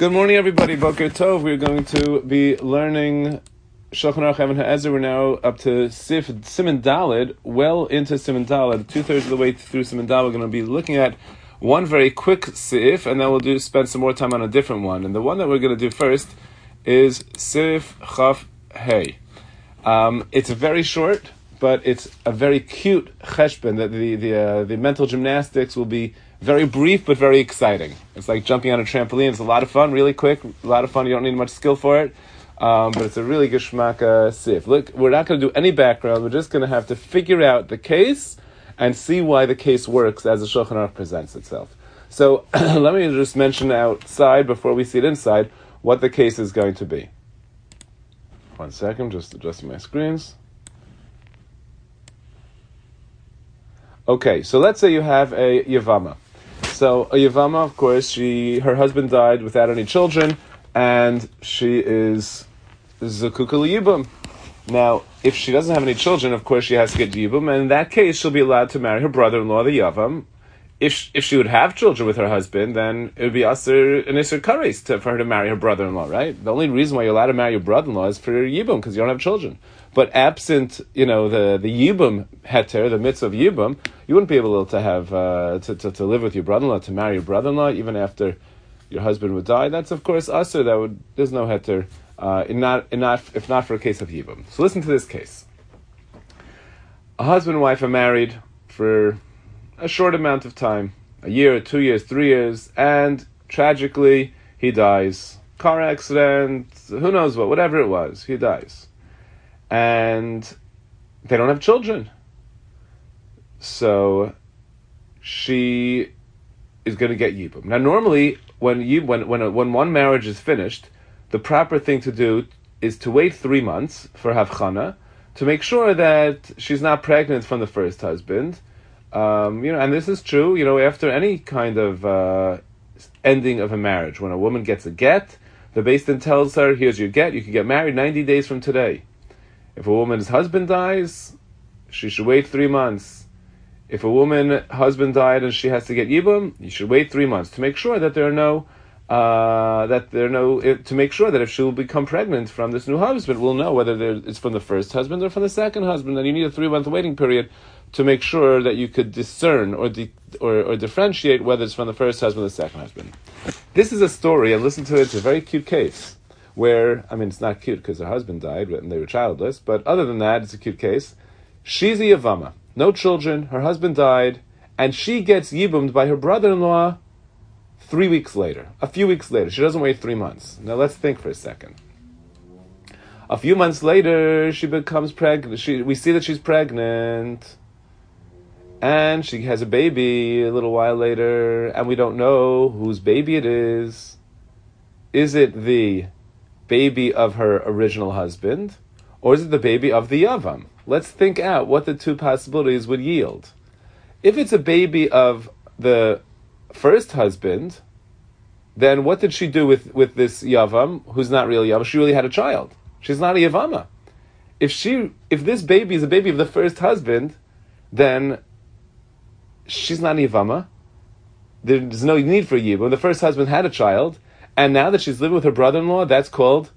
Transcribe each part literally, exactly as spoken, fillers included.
Good morning, everybody. Boker Tov. We're going to be learning Shulchan Aruch Even HaEzer. We're now up to Sif Siman Daled, well into Siman Daled. Two thirds of the way through Siman Daled, we're going to be looking at one very quick Sif, and then we'll do spend some more time on a different one. And the one that we're going to do first is Sif Chaf Hey. Um, it's very short, but it's a very cute cheshbon. That the the uh, the mental gymnastics will be very brief but very exciting. It's like jumping on a trampoline. It's a lot of fun, really quick, a lot of fun. You don't need much skill for it, um, but it's a really geschmack uh, sif. Look, we're not going to do any background. We're just going to have to figure out the case and see why the case works as the Shulchan Aruch presents itself. So let me just mention outside, before we see it inside, what the case is going to be. One second, just adjusting my screens. Okay, so let's say you have a Yavama. So a Yavama, of course, she her husband died without any children, and she is Zukuka Yibum. Now, if she doesn't have any children, of course, she has to get Yibum, and in that case, she'll be allowed to marry her brother-in-law, the Yavam. If she, if she would have children with her husband, then it would be Aser and Isser Kares to for her to marry her brother-in-law, right? The only reason why you're allowed to marry your brother-in-law is for Yibum, because you don't have children. But absent, you know, the the Yibum heter, the mitzvah of Yibum, you wouldn't be able to have uh, to, to to live with your brother-in-law, to marry your brother-in-law, even after your husband would die. That's of course Aser. That would there's no heter, uh, in not in not if not for a case of Yibum. So listen to this case. A husband and wife are married for a short amount of time, a year, two years, three years, and tragically he dies. Car accident, who knows what, whatever it was, he dies. And they don't have children. So she is going to get Yibum. Now normally, when you when when, a, when one marriage is finished, the proper thing to do is to wait three months for Havchana, to make sure that she's not pregnant from the first husband. Um, you know, and this is true, you know, after any kind of uh, ending of a marriage. When a woman gets a get, the Beis Din tells her, here's your get, you can get married ninety days from today. If a woman's husband dies, she should wait three months. If a woman's husband died and she has to get Yibum, you should wait three months to make sure that there are no, uh, that there are no, to make sure that if she will become pregnant from this new husband, we'll know whether it's from the first husband or from the second husband. And you need a three-month waiting period to make sure that you could discern or, de- or or differentiate whether it's from the first husband or the second husband. This is a story, and listen to it, it's a very cute case, where, I mean, it's not cute because her husband died and they were childless, but other than that, it's a cute case. She's a Yavama, no children, her husband died, and she gets Yibumed by her brother-in-law three weeks later, a few weeks later. She doesn't wait three months. Now let's think for a second. A few months later, she becomes pregnant. She, we see that she's pregnant, and she has a baby a little while later, and we don't know whose baby it is. Is it the baby of her original husband, or is it the baby of the Yavam? Let's think out what the two possibilities would yield. If it's a baby of the first husband, then what did she do with, with this Yavam, who's not really Yavam? She really had a child. She's not a Yavama. If she, if this baby is a baby of the first husband, then she's not a Yavama. There's no need for Yibum. The first husband had a child, and now that she's living with her brother-in-law, that's called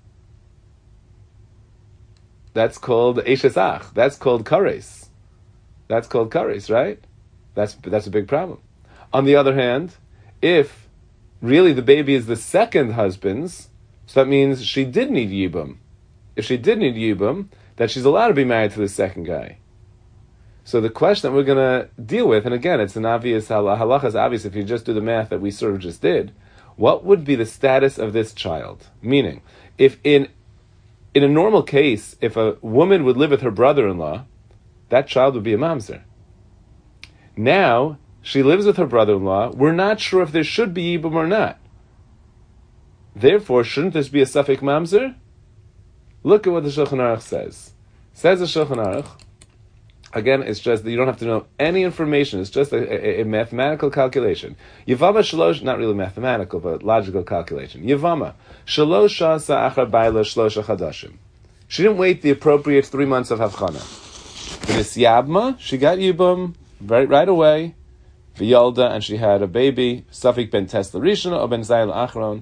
that's called Eishes Ach. That's called Kares. That's called Kares, right? That's that's a big problem. On the other hand, if really the baby is the second husband's, so that means she did need Yibum. If she did need Yibum, then she's allowed to be married to the second guy. So the question that we're going to deal with, and again, it's an obvious, halacha is obvious if you just do the math that we sort of just did, what would be the status of this child? Meaning, if in in a normal case, if a woman would live with her brother-in-law, that child would be a mamzer. Now, she lives with her brother-in-law, we're not sure if there should be Yibum or not. Therefore, shouldn't this be a Safek mamzer? Look at what the Shulchan Aruch says. Says the Shulchan Aruch, again, it's just that you don't have to know any information. It's just a, a, a mathematical calculation. Yavama shalosh, not really mathematical, but logical calculation. Yavama shalosh shasa achar bayla shlosha chadashim. She didn't wait the appropriate three months of havchana. V'nisyabma, she got Yibum right right away. V'yalda, and she had a baby. Safik ben Tesla Rishon or ben Zayil Achron.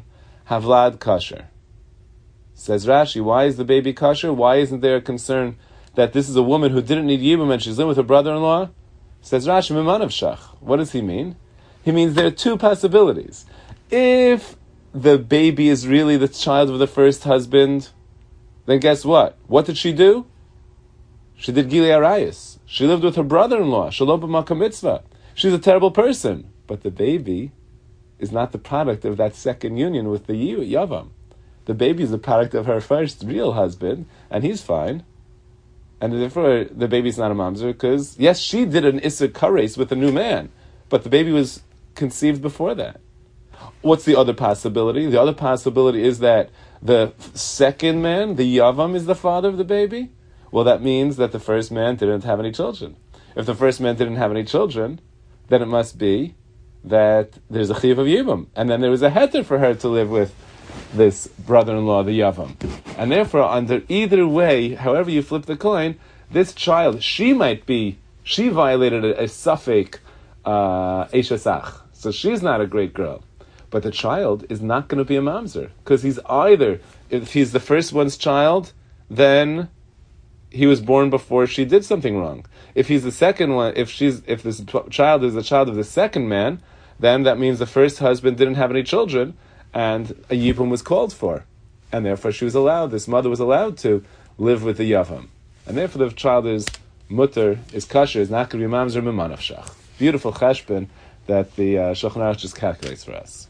Havlad kasher. Says Rashi, why is the baby kasher? Why isn't there a concern that this is a woman who didn't need yibum and she's living with her brother-in-law? Says Rashi, Mimanav Shach. What does he mean? He means there are two possibilities. If the baby is really the child of the first husband, then guess what? What did she do? She did Gilei Arayis. She lived with her brother-in-law. Shalom b'makam mitzvah. She's a terrible person. But the baby is not the product of that second union with the Yavam. The baby is the product of her first real husband, and he's fine. And therefore, the baby's not a mamzer, because, yes, she did an Issa Kares with a new man, but the baby was conceived before that. What's the other possibility? The other possibility is that the second man, the Yavam, is the father of the baby. Well, that means that the first man didn't have any children. If the first man didn't have any children, then it must be that there's a Chiv of Yibam, and then there was a heter for her to live with this brother-in-law, the Yavam. And therefore, under either way, however you flip the coin, this child, she might be, she violated a, a suffix, uh, Eshesach. So she's not a great girl. But the child is not going to be a mamzer, because he's either, if he's the first one's child, then he was born before she did something wrong. If he's the second one, if she's, if this child is the child of the second man, then that means the first husband didn't have any children, and a yibum was called for, and therefore she was allowed. This mother was allowed to live with the yavam, and therefore the child is mutter, is kasher, is not going to be mamzer mimanav shach. Beautiful cheshbon that the uh, Shulchan Aruch just calculates for us.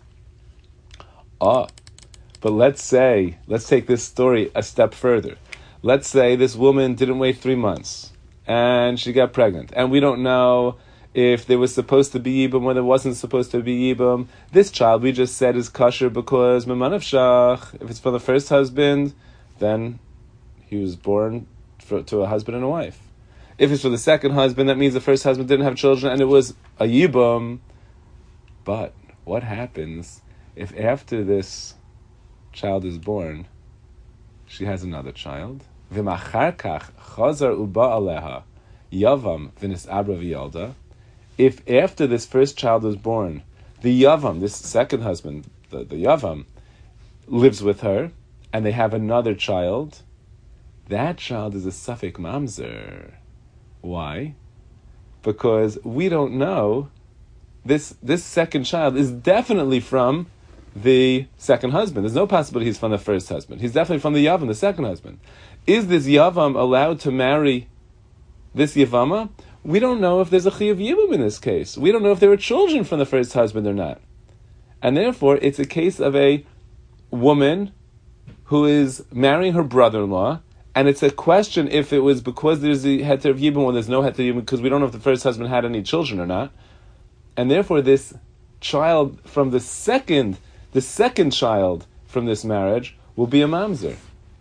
Ah, but let's say, let's take this story a step further. Let's say this woman didn't wait three months, and she got pregnant, and we don't know if there was supposed to be yibum when there wasn't supposed to be yibum. This child, we just said, is kosher because memanav shach. If it's for the first husband, then he was born for, to a husband and a wife. If it's for the second husband, that means the first husband didn't have children and it was a yibum. But what happens if after this child is born, she has another child? V'machar kach chazar uba aleha yavam v'nis abra v'yalda. If after this first child is born, the yavam, this second husband, the, the yavam, lives with her, and they have another child, that child is a suffix mamzer. Why? Because we don't know, this this second child is definitely from the second husband. There's no possibility he's from the first husband. He's definitely from the yavam, the second husband. Is this yavam allowed to marry this yavama? We don't know if there's a chiyuv yibum in this case. We don't know if there were children from the first husband or not. And therefore, it's a case of a woman who is marrying her brother-in-law, and it's a question if it was because there's a heter of yibum or there's no heter of yibum, because we don't know if the first husband had any children or not. And therefore, this child from the second, the second child from this marriage will be a mamzer.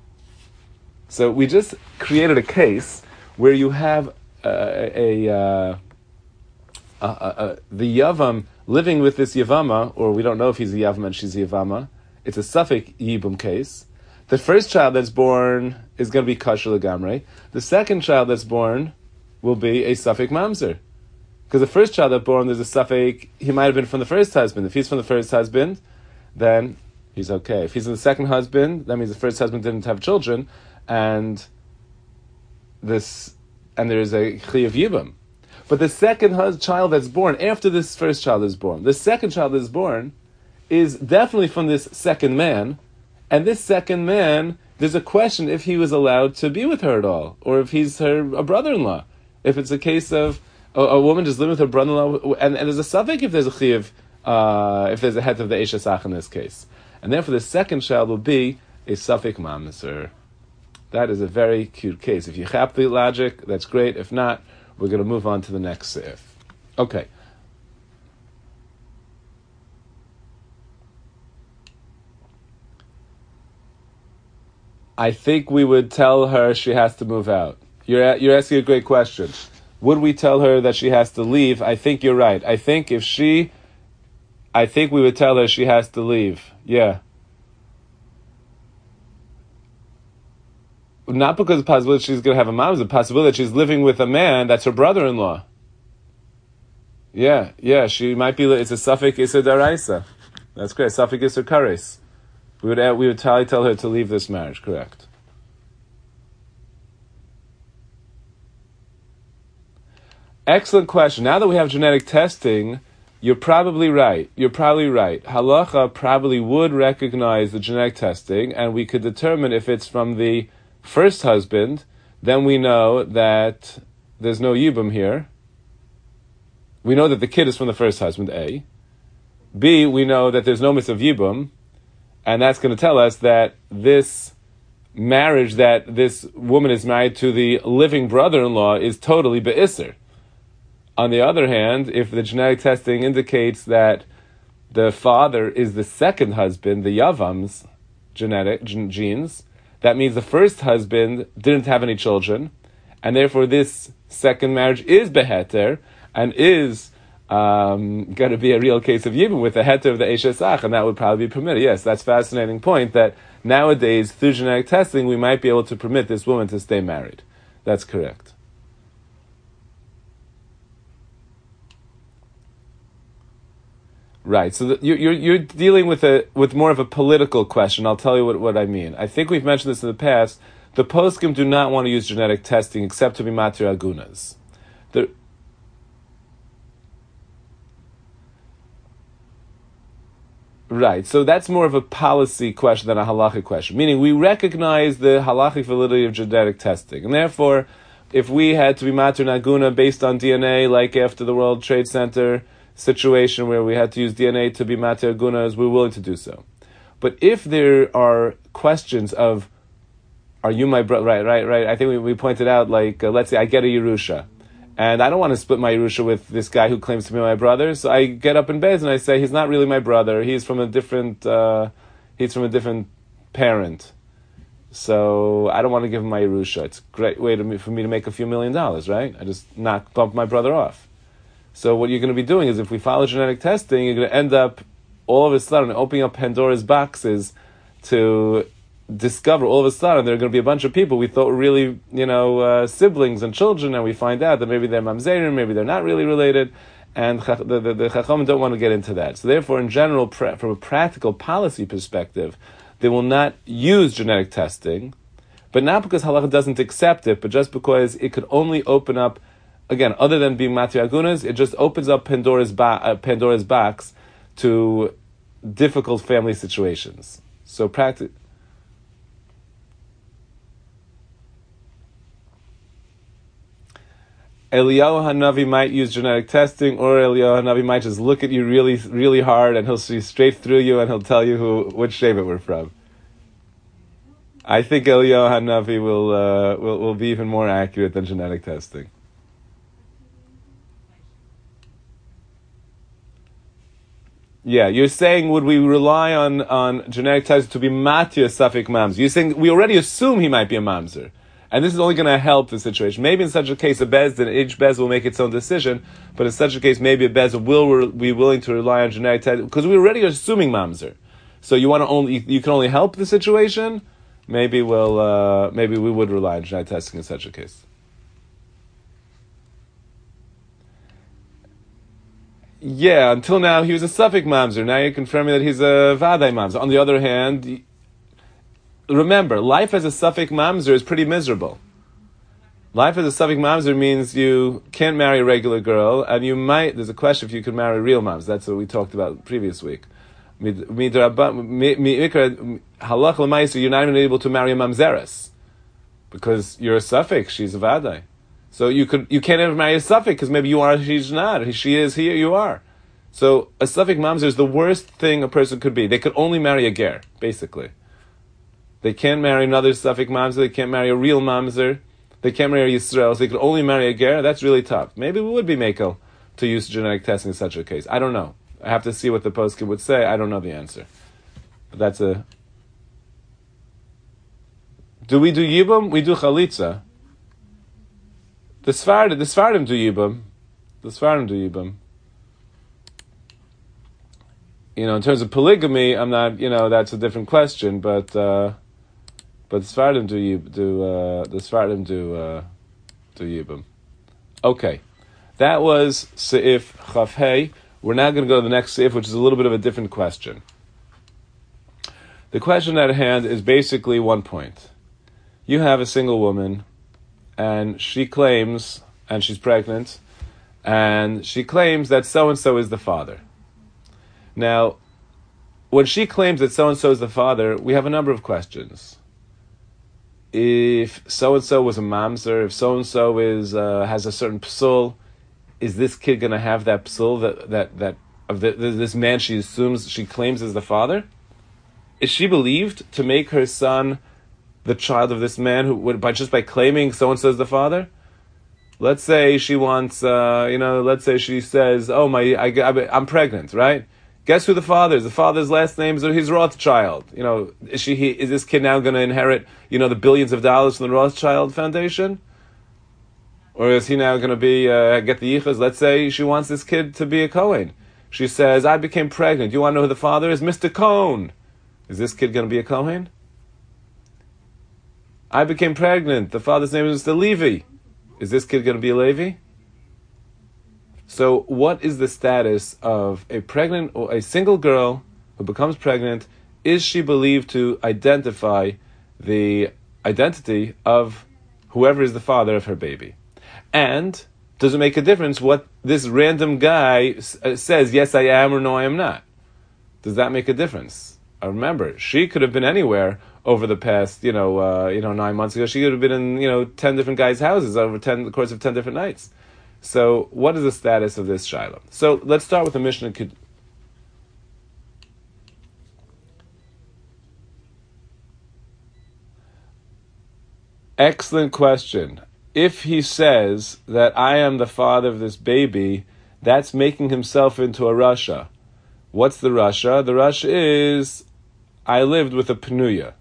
So we just created a case where you have Uh, a, uh, uh, uh, uh, the Yavam living with this Yavama, or we don't know if he's a Yavam and she's a Yavama. It's a suffix Yibum case. The first child that's born is going to be Kasher Legamre. The second child that's born will be a suffix Mamzer. Because the first child that's born, there's a suffix, he might have been from the first husband. If he's from the first husband, then he's okay. If he's in the second husband, that means the first husband didn't have children, and this... and there is a chiyuv yibum. But the second hus- child that's born, after this first child is born, the second child that's born is definitely from this second man, and this second man, there's a question if he was allowed to be with her at all, or if he's her a brother-in-law. If it's a case of a, a woman just living with her brother-in-law, and, and there's a suffix if there's a chiyuv, uh, if there's a het of the eshesach in this case. And therefore the second child will be a suffix mamzer. That is a very cute case. If you have the logic, that's great. If not, we're going to move on to the next seif. Okay. I think we would tell her she has to move out. You're you're asking a great question. Would we tell her that she has to leave? I think you're right. I think if she, I think we would tell her she has to leave. Yeah. Not because of the possibility she's going to have a mom, it's the possibility that she's living with a man that's her brother-in-law. Yeah, yeah, she might be, it's a suffix Issa Daraisa. That's great, suffix Issa Kares. We would we would tell, tell her to leave this marriage, correct. Excellent question. Now that we have genetic testing, you're probably right. You're probably right. Halacha probably would recognize the genetic testing, and we could determine if it's from the first husband, then we know that there's no yibum here. We know that the kid is from the first husband, A. B, we know that there's no mitzvah of yibum, and that's going to tell us that this marriage that this woman is married to the living brother-in-law is totally be'isr. On the other hand, if the genetic testing indicates that the father is the second husband, the Yavam's genetic genes, that means the first husband didn't have any children, and therefore this second marriage is beheter, and is um, going to be a real case of yibum with the heter of the Eshesach, and that would probably be permitted. Yes, that's a fascinating point, that nowadays, through genetic testing, we might be able to permit this woman to stay married. That's correct. Right, so the, you're you're dealing with a with more of a political question. I'll tell you what, what I mean. I think we've mentioned this in the past. The poskim do not want to use genetic testing except to be matir agunas. The Right, so that's more of a policy question than a halachic question. Meaning, we recognize the halachic validity of genetic testing, and therefore, if we had to be matir naguna based on D N A, like after the World Trade Center situation where we had to use D N A to be matir gunas, we're willing to do so. But if there are questions of, are you my brother? Right, right, right. I think we, we pointed out, like, uh, let's say I get a Yerusha, and I don't want to split my Yerusha with this guy who claims to be my brother, so I get up in bed and I say, he's not really my brother, he's from a different, uh, he's from a different parent. So I don't want to give him my Yerusha. It's a great way to, for me to make a few million dollars, right? I just knock, bump my brother off. So what you're going to be doing is, if we follow genetic testing, you're going to end up all of a sudden opening up Pandora's boxes to discover all of a sudden there are going to be a bunch of people we thought were really, you know, uh, siblings and children, and we find out that maybe they're mamzerim, maybe they're not really related, and the, the, the Chacham don't want to get into that. So therefore, in general, pra- from a practical policy perspective, they will not use genetic testing, but not because halacha doesn't accept it, but just because it could only open up, again, other than being matir agunas, it just opens up Pandora's ba- uh, Pandora's box to difficult family situations. So practice. Eliyahu Hanavi might use genetic testing, or Eliyahu Hanavi might just look at you really, really hard, and he'll see straight through you, and he'll tell you who, which Shevet we're from. I think Eliyahu Hanavi will, uh, will will be even more accurate than genetic testing. Yeah, you're saying, would we rely on, on genetic testing to be matir safik mamzer? You're saying we already assume he might be a mamzer, and this is only going to help the situation. Maybe in such a case, a bezdin, each bezdin will make its own decision, but in such a case, maybe a bezdin will re- be willing to rely on genetic testing, because we're already assuming mamzer. So you want to only, you can only help the situation. Maybe we'll, uh, maybe we would rely on genetic testing in such a case. Yeah, until now he was a Suffolk mamzer. Now you're confirming that he's a Vadai mamzer. On the other hand, remember, life as a Suffolk mamzer is pretty miserable. Life as a Suffolk mamzer means you can't marry a regular girl, and you might, there's a question if you could marry a real mamzer. That's what we talked about previous week. Halach l'maisa, you're not even able to marry a mamzeres, because you're a Suffolk, she's a Vadai. So you could you can't ever marry a Suffolk, because maybe you are, she's not. She is, here you are. So a Suffolk mamzer is the worst thing a person could be. They could only marry a ger, basically. They can't marry another Suffolk mamzer. They can't marry a real mamzer. They can't marry a Yisrael. So they could only marry a ger. That's really tough. Maybe we would be makel to use genetic testing in such a case. I don't know. I have to see what the poskim would say. I don't know the answer. But that's a... Do we do yibum? We do chalitza. The Sfardim, the Sfardim do yibum. The Sfardim do yibum. You know, in terms of polygamy, I'm not, you know, that's a different question, but, uh, but the Sfardim do, yib, do, uh, the Sfardim do, uh, do yibum. Okay. That was Seif Chafhei. We're now going to go to the next Seif, which is a little bit of a different question. The question at hand is basically one point. You have a single woman, and she claims, and she's pregnant, and she claims that so-and-so is the father. Now, when she claims that so-and-so is the father, we have a number of questions. If so-and-so was a mamzer, if so-and-so is uh, has a certain psul, is this kid going to have that psul that that that of the, this man she assumes she claims is the father? Is she believed to make her son the child of this man who would by just by claiming so-and-so is the father? Let's say she wants, uh, you know, let's say she says, "Oh my, I, I, I'm pregnant, right? Guess who the father is? The father's last name is his Rothschild. You know, is she? He, is this kid now going to inherit, you know, the billions of dollars from the Rothschild Foundation, or is he now going to be uh, get the yichus? Let's say she wants this kid to be a Kohen. She says, "I became pregnant. You want to know who the father is? Mister Cohn. Is this kid going to be a Kohen? I became pregnant. The father's name is Mister Levi. Is this kid going to be a Levi?" So what is the status of a pregnant or a single girl who becomes pregnant? Is she believed to identify the identity of whoever is the father of her baby? And does it make a difference what this random guy says, yes I am, or no I am not? Does that make a difference? Uh, remember, she could have been anywhere over the past, you know, uh, you know, nine months ago. She could have been in, you know, ten different guys' houses over ten, the course of ten different nights. So, what is the status of this Shiloh? So, let's start with the Mishnah. Excellent question. If he says that I am the father of this baby, that's making himself into a Rasha. What's the Rasha? The Rasha is, I lived with a Pnuya.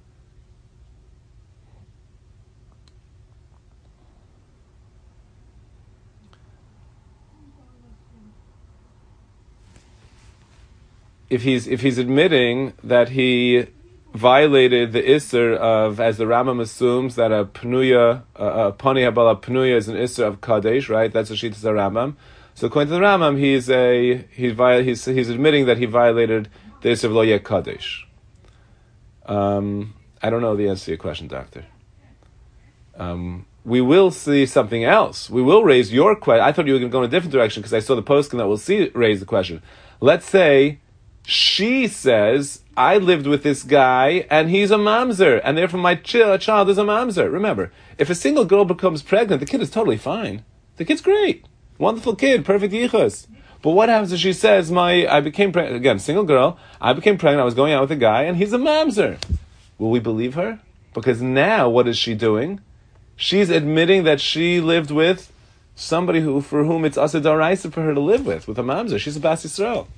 If he's if he's admitting that he violated the Isser of, as the Rambam assumes, that a Pnuya, a Pani Habala Pnuya is an Isser of Kadesh, right? That's a Shittas Rambam. So according to the Rambam, he's a he's he's he's admitting that he violated the Isser of Lo Yeh Kadesh. Um, I don't know the answer to your question, Doctor. Um, we will see something else. We will raise your question. I thought you were going to go in a different direction because I saw the posting that we'll see raise the question. Let's say she says, I lived with this guy, and he's a mamzer, and therefore my ch- child is a mamzer. Remember, if a single girl becomes pregnant, the kid is totally fine. The kid's great. Wonderful kid, perfect yichus. But what happens if she says, my I became pregnant, again, single girl, I became pregnant, I was going out with a guy, and he's a mamzer. Will we believe her? Because now, what is she doing? She's admitting that she lived with somebody who, for whom it's asa d'oraisa for her to live with, with a mamzer. She's a Bas Yisrael.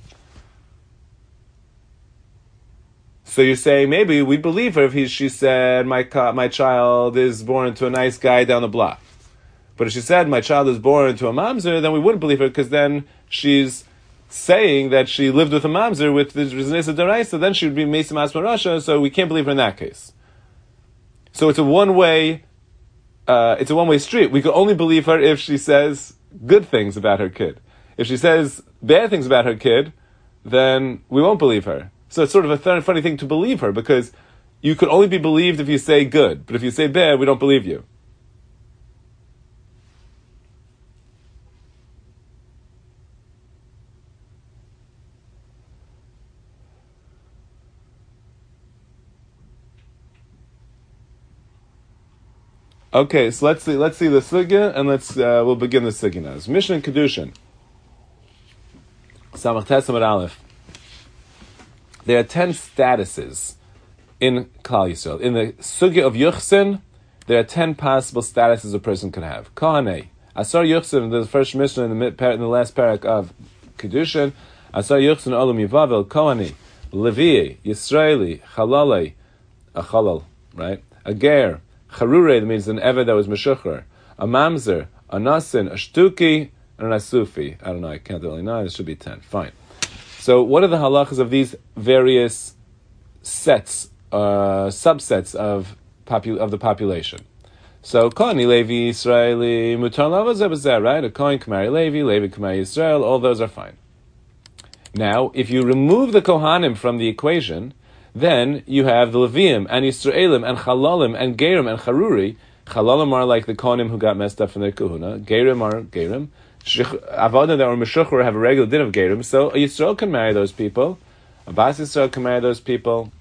So you say, maybe we believe her if he, she said, my my child is born to a nice guy down the block. But if she said, my child is born to a mamzer, then we wouldn't believe her, because then she's saying that she lived with a mamzer with the Rizanisa Daraisa, then she would be Mesa Masma Rasha, so we can't believe her in that case. So it's a one-way, uh, it's a one-way street. We can only believe her if she says good things about her kid. If she says bad things about her kid, then we won't believe her. So it's sort of a th- funny thing to believe her, because you could only be believed if you say good, but if you say bad, we don't believe you. Okay, so let's see. Let's see the sugya, and let's uh, we'll begin the sugya now. It's Mishnah and Kedushin. Samach Tesamad Aleph. There are ten statuses in Klal Yisrael. In the sugya of Yuchsin, there are ten possible statuses a person can have. Kohanei, Asar Yuchsin, the first Mishnah in the, in the last parak of Kedushin. Asar Yuchsin Olam Yivavel, Kohanei, Levi, Yisraeli, Chalalei, a Chalal, right? A Ger. Charure, that means an Eved that was Meshucher. A Mamzer, a Nasin, a Shtuki, and an Asufi. I don't know, I can't really know. It should be ten. Fine. So what are the halachas of these various sets, uh, subsets of popu- of the population? So, Kohani, Levi, Israeli, Mutar Lavazebazeh, right? A Kohen can marry Levi, Levi can marry Israel, all those are fine. Now, if you remove the Kohanim from the equation, then you have the Levium and Yisraelim and Chalalim and Gerim and Charuri. Chalalim are like the Kohanim who got messed up from their Kahuna. Gerim are Gerim. Avodah that are Meshuchar have a regular din of Gerim. So Yisrael can marry those people. Abbas Yisrael can marry those people.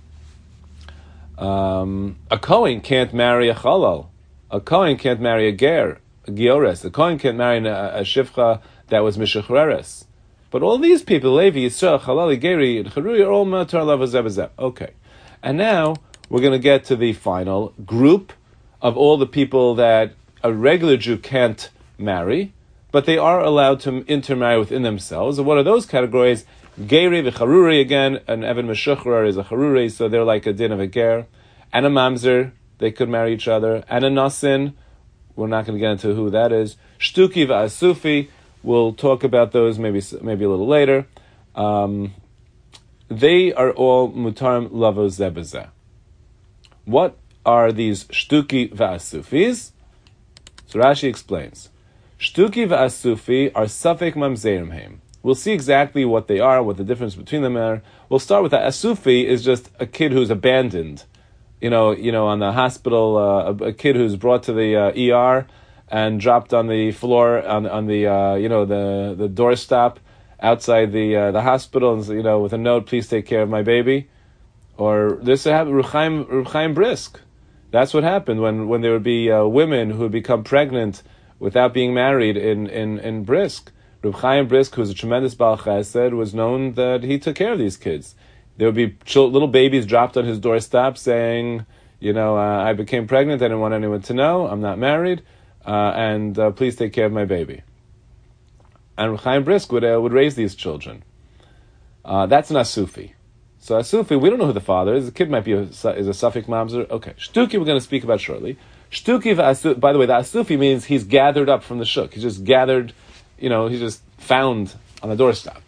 Um, a Kohen can't marry a Chalal. A Kohen can't marry a Ger, a Giores. A Kohen can't marry a, a Shivcha that was Mishuchreres. But all these people, Levi, Yisrael, Chalali, Geri, and Charuri, are all Matar Lavazebazeb. Okay. And now we're going to get to the final group of all the people that a regular Jew can't marry, but they are allowed to intermarry within themselves. And what are those categories? Geri, the Charuri, again, an Evan Meshuchrar is a Charuri, so they're like a din of a Ger. And a Mamzer, they could marry each other. And a Nasin, we're not going to get into who that is. Shtuki v'asufi, we'll talk about those maybe maybe a little later. Um, they are all mutarim lavos zebazeh. What are these shtuki v'asufis? So Rashi explains. Shtuki v'asufi are safek mamzerim heim. We'll see exactly what they are, what the difference between them are. We'll start with that. Asufi is just a kid who's abandoned. You know, you know, on the hospital, uh, a, a kid who's brought to the uh, E R and dropped on the floor on on the uh, you know the the doorstop outside the uh, the hospital, and you know with a note, please take care of my baby. Or this happened, Ruchaim Ruchaim Brisk. That's what happened when, when there would be uh, women who would become pregnant without being married in in in Brisk. Ruchaim Brisk, who was a tremendous Baal Chesed, was known that he took care of these kids. There would be ch- little babies dropped on his doorstep saying, you know, uh, I became pregnant, I didn't want anyone to know, I'm not married, uh, and uh, please take care of my baby. And Chaim Brisk would, uh, would raise these children. Uh, that's an Asufi. So Asufi, we don't know who the father is. The kid might be a, is a Safik Mamzer. Okay, Shtuki we're going to speak about shortly. Shtuki v'Asufi, by the way, the Asufi means he's gathered up from the shuk. He's just gathered, you know, he's just found on the doorstep.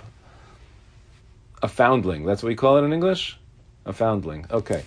A foundling, that's what we call it in English? A foundling, okay.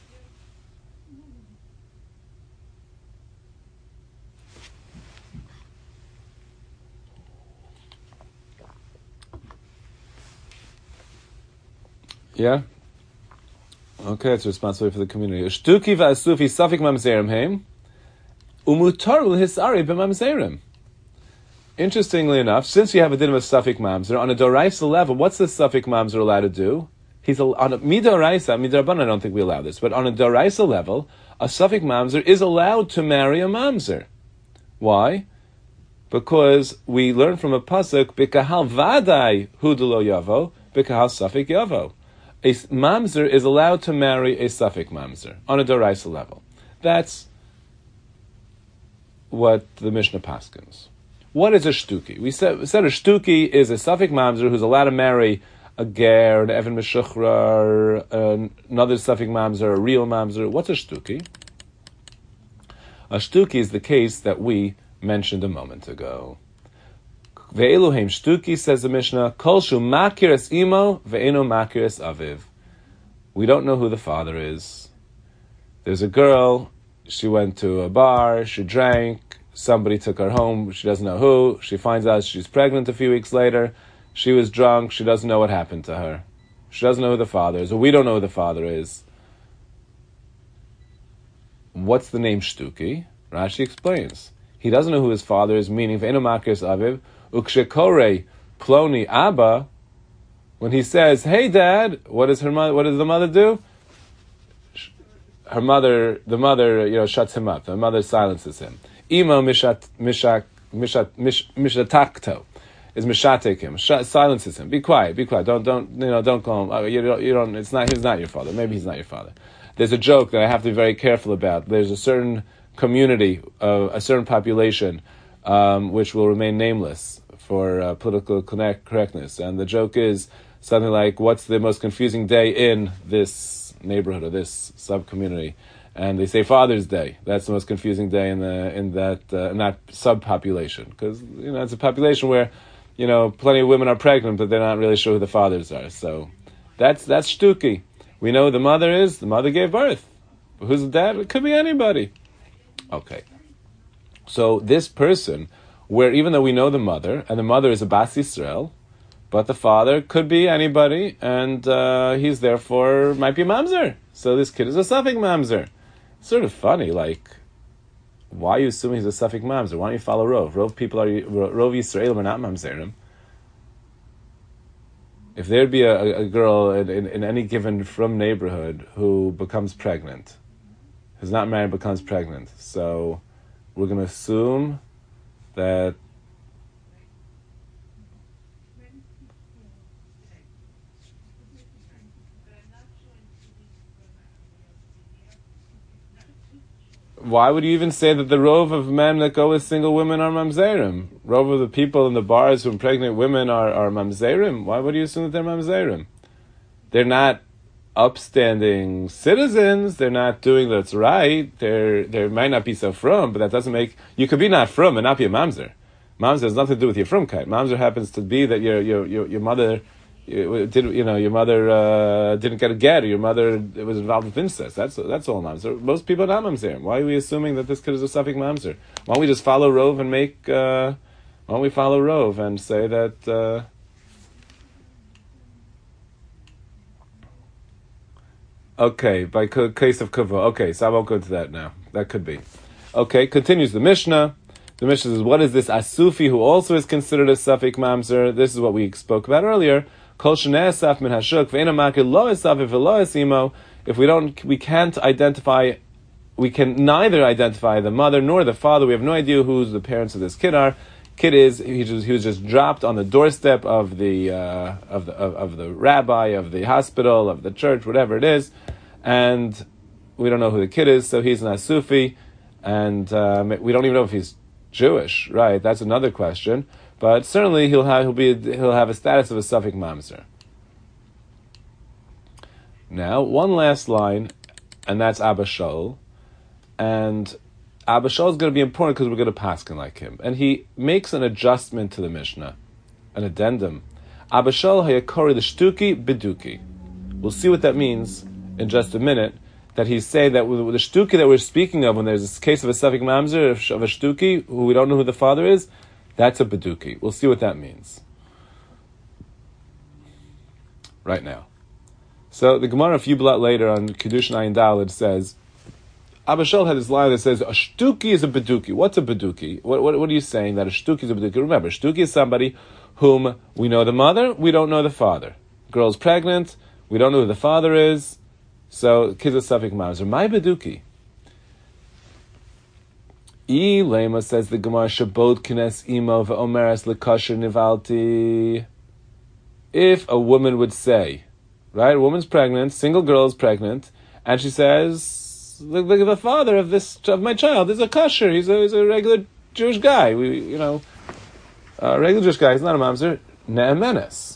Yeah? Okay, it's responsibility for the community. Shtuki v'asufi safik mamzerim heim, umutar l'hisari b'mamzerim. Interestingly enough, since you have a din of a Safik Mamzer, on a Doraisa level, what's the Safik Mamzer allowed to do? He's a, on a Midoraisa, Midarabana I don't think we allow this, but on a Doraisa level, a Safik Mamzer is allowed to marry a Mamzer. Why? Because we learn from a Pasuk, B'kahal Vadai Hudulo Yavo, B'kahal Safik Yavo. A Mamzer is allowed to marry a Safik Mamzer on a Doraisa level. That's what the Mishnah paskins. What is a shtuki? We said, we said a shtuki is a Safik Mamzer who's allowed to marry a ger, an Evan Meshuchrar, another Safik Mamzer, a real Mamzer. What's a shtuki? A shtuki is the case that we mentioned a moment ago. Ve'eluhem shtuki, says the Mishnah, kol shu makir es imo ve'eno makir es aviv. We don't know who the father is. There's a girl, she went to a bar, she drank, somebody took her home, she doesn't know who, she finds out she's pregnant a few weeks later, she was drunk, she doesn't know what happened to her. She doesn't know who the father is, or we don't know who the father is. What's the name Shtuki? Rashi explains. He doesn't know who his father is, meaning Ve'enu Makir Aviv, Ukshekore Ploni Abba, when he says, hey dad, what does her mother, what does the mother do? Her mother, the mother, you know, shuts him up. The mother silences him. Imo mishat mishat mishat mishatakto is mishatek him, silences him. Be quiet, be quiet. Don't don't you know? Don't call him. Oh, you don't. You don't. It's not. He's not your father. Maybe he's not your father. There's a joke that I have to be very careful about. There's a certain community, uh, a certain population, um, which will remain nameless for uh, political connect, correctness. And the joke is something like, "What's the most confusing day in this neighborhood or this sub community?" And they say Father's Day. That's the most confusing day in the in that uh, in that subpopulation, because you know it's a population where you know plenty of women are pregnant, but they're not really sure who the fathers are. So that's that's shtuki. We know who the mother is. The mother gave birth. But who's the dad? It could be anybody. Okay. So this person, where even though we know the mother, and the mother is a Bas Yisrael, But the father could be anybody, and uh, he's therefore might be a mamzer. So this kid is a suffix mamzer. It's sort of funny, like, why are you assuming he's a suffix mamzer? Why don't you follow Rov? Rov people are Rov Yisrael are not mamzerim. If there'd be a, a girl in, in, in any given from neighborhood who becomes pregnant, who's not married becomes pregnant, so we're going to assume that why would you even say that the rov of men that go with single women are mamzerim? Rov of the people in the bars who impregnate women are, are mamzerim? Why would you assume that they're mamzerim? They're not upstanding citizens. They're not doing what's right. They're, they might not be so frum, but that doesn't make... You could be not frum and not be a mamzer. Mamzer has nothing to do with your frumkeit. Mamzer happens to be that your your your, your mother... Did you know your mother uh, didn't get a get, or your mother was involved with incest? That's that's all mamzer. Most people are not mamzer. Why are we assuming that this kid is a suffix mamzer? Why don't we just follow Rov and make? Uh, why don't we follow Rov and say that? Uh, okay, by co- case of kavod. Okay, so I won't go into that now. That could be. Okay, continues the Mishnah. The Mishnah says, "What is this asufi who also is considered a suffix mamzer?" This is what we spoke about earlier. If we don't, we can't identify, we can neither identify the mother nor the father. We have no idea who the parents of this kid are. Kid is he, just, he was just dropped on the doorstep of the uh, of the of, of the rabbi, of the hospital, of the church, whatever it is, and we don't know who the kid is. So he's an asufi, and um, we don't even know if he's Jewish. Right? That's another question. But certainly he'll have he'll be he'll have a status of a suffix mamzer. Now, one last line, and that's Abba Shaul, and Abba Shaul is going to be important because we're going to paskin like him, and he makes an adjustment to the Mishnah, an addendum. Abba Shaul hayakori l'shtuki biduki. We'll see what that means in just a minute. That he's saying that with the shtuki that we're speaking of, when there's this case of a suffix mamzer of a shtuki who we don't know who the father is. That's a beduki. We'll see what that means. Right now. So the Gemara a few blot later on Kedushin Ayin Daled says, Abba Shaul had this line that says, a shtuki is a beduki. What's a beduki? What, what, what are you saying that a shtuki is a beduki? Remember, shtuki is somebody whom we know the mother, we don't know the father. Girl's pregnant, we don't know who the father is, so kids are suffix mamzer. My beduki. I lema says the Gemara Shabot Kines Imo ve'omeres lekasher nivalti. If a woman would say, right, a woman's pregnant, single girl is pregnant, and she says, "Look, look at the father of this of my child. He's a kasher. He's a he's a regular Jewish guy. We you know, a regular Jewish guy. He's not a mamzer. Ne'emenes."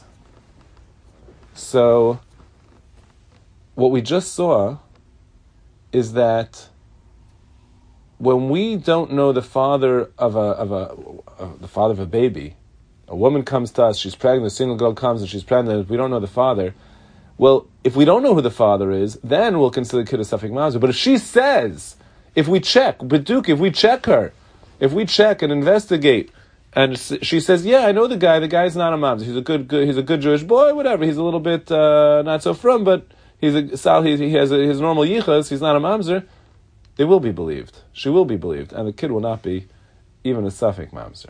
So, what we just saw is that when we don't know the father of a of a of the father of a baby, a woman comes to us, she's pregnant, a single girl comes and she's pregnant, we don't know the father. Well, if we don't know who the father is, then we'll consider the kid a suffix mamzer. But if she says, if we check, Beduk, if we check her, if we check and investigate, and she says, yeah, I know the guy, the guy's not a mamzer, he's a good, good he's a good Jewish boy, whatever, he's a little bit uh, not so frum, but he's a he, he has a, his normal yichas, he's not a mamzer. They will be believed. She will be believed, and the kid will not be even a suffix mamzer.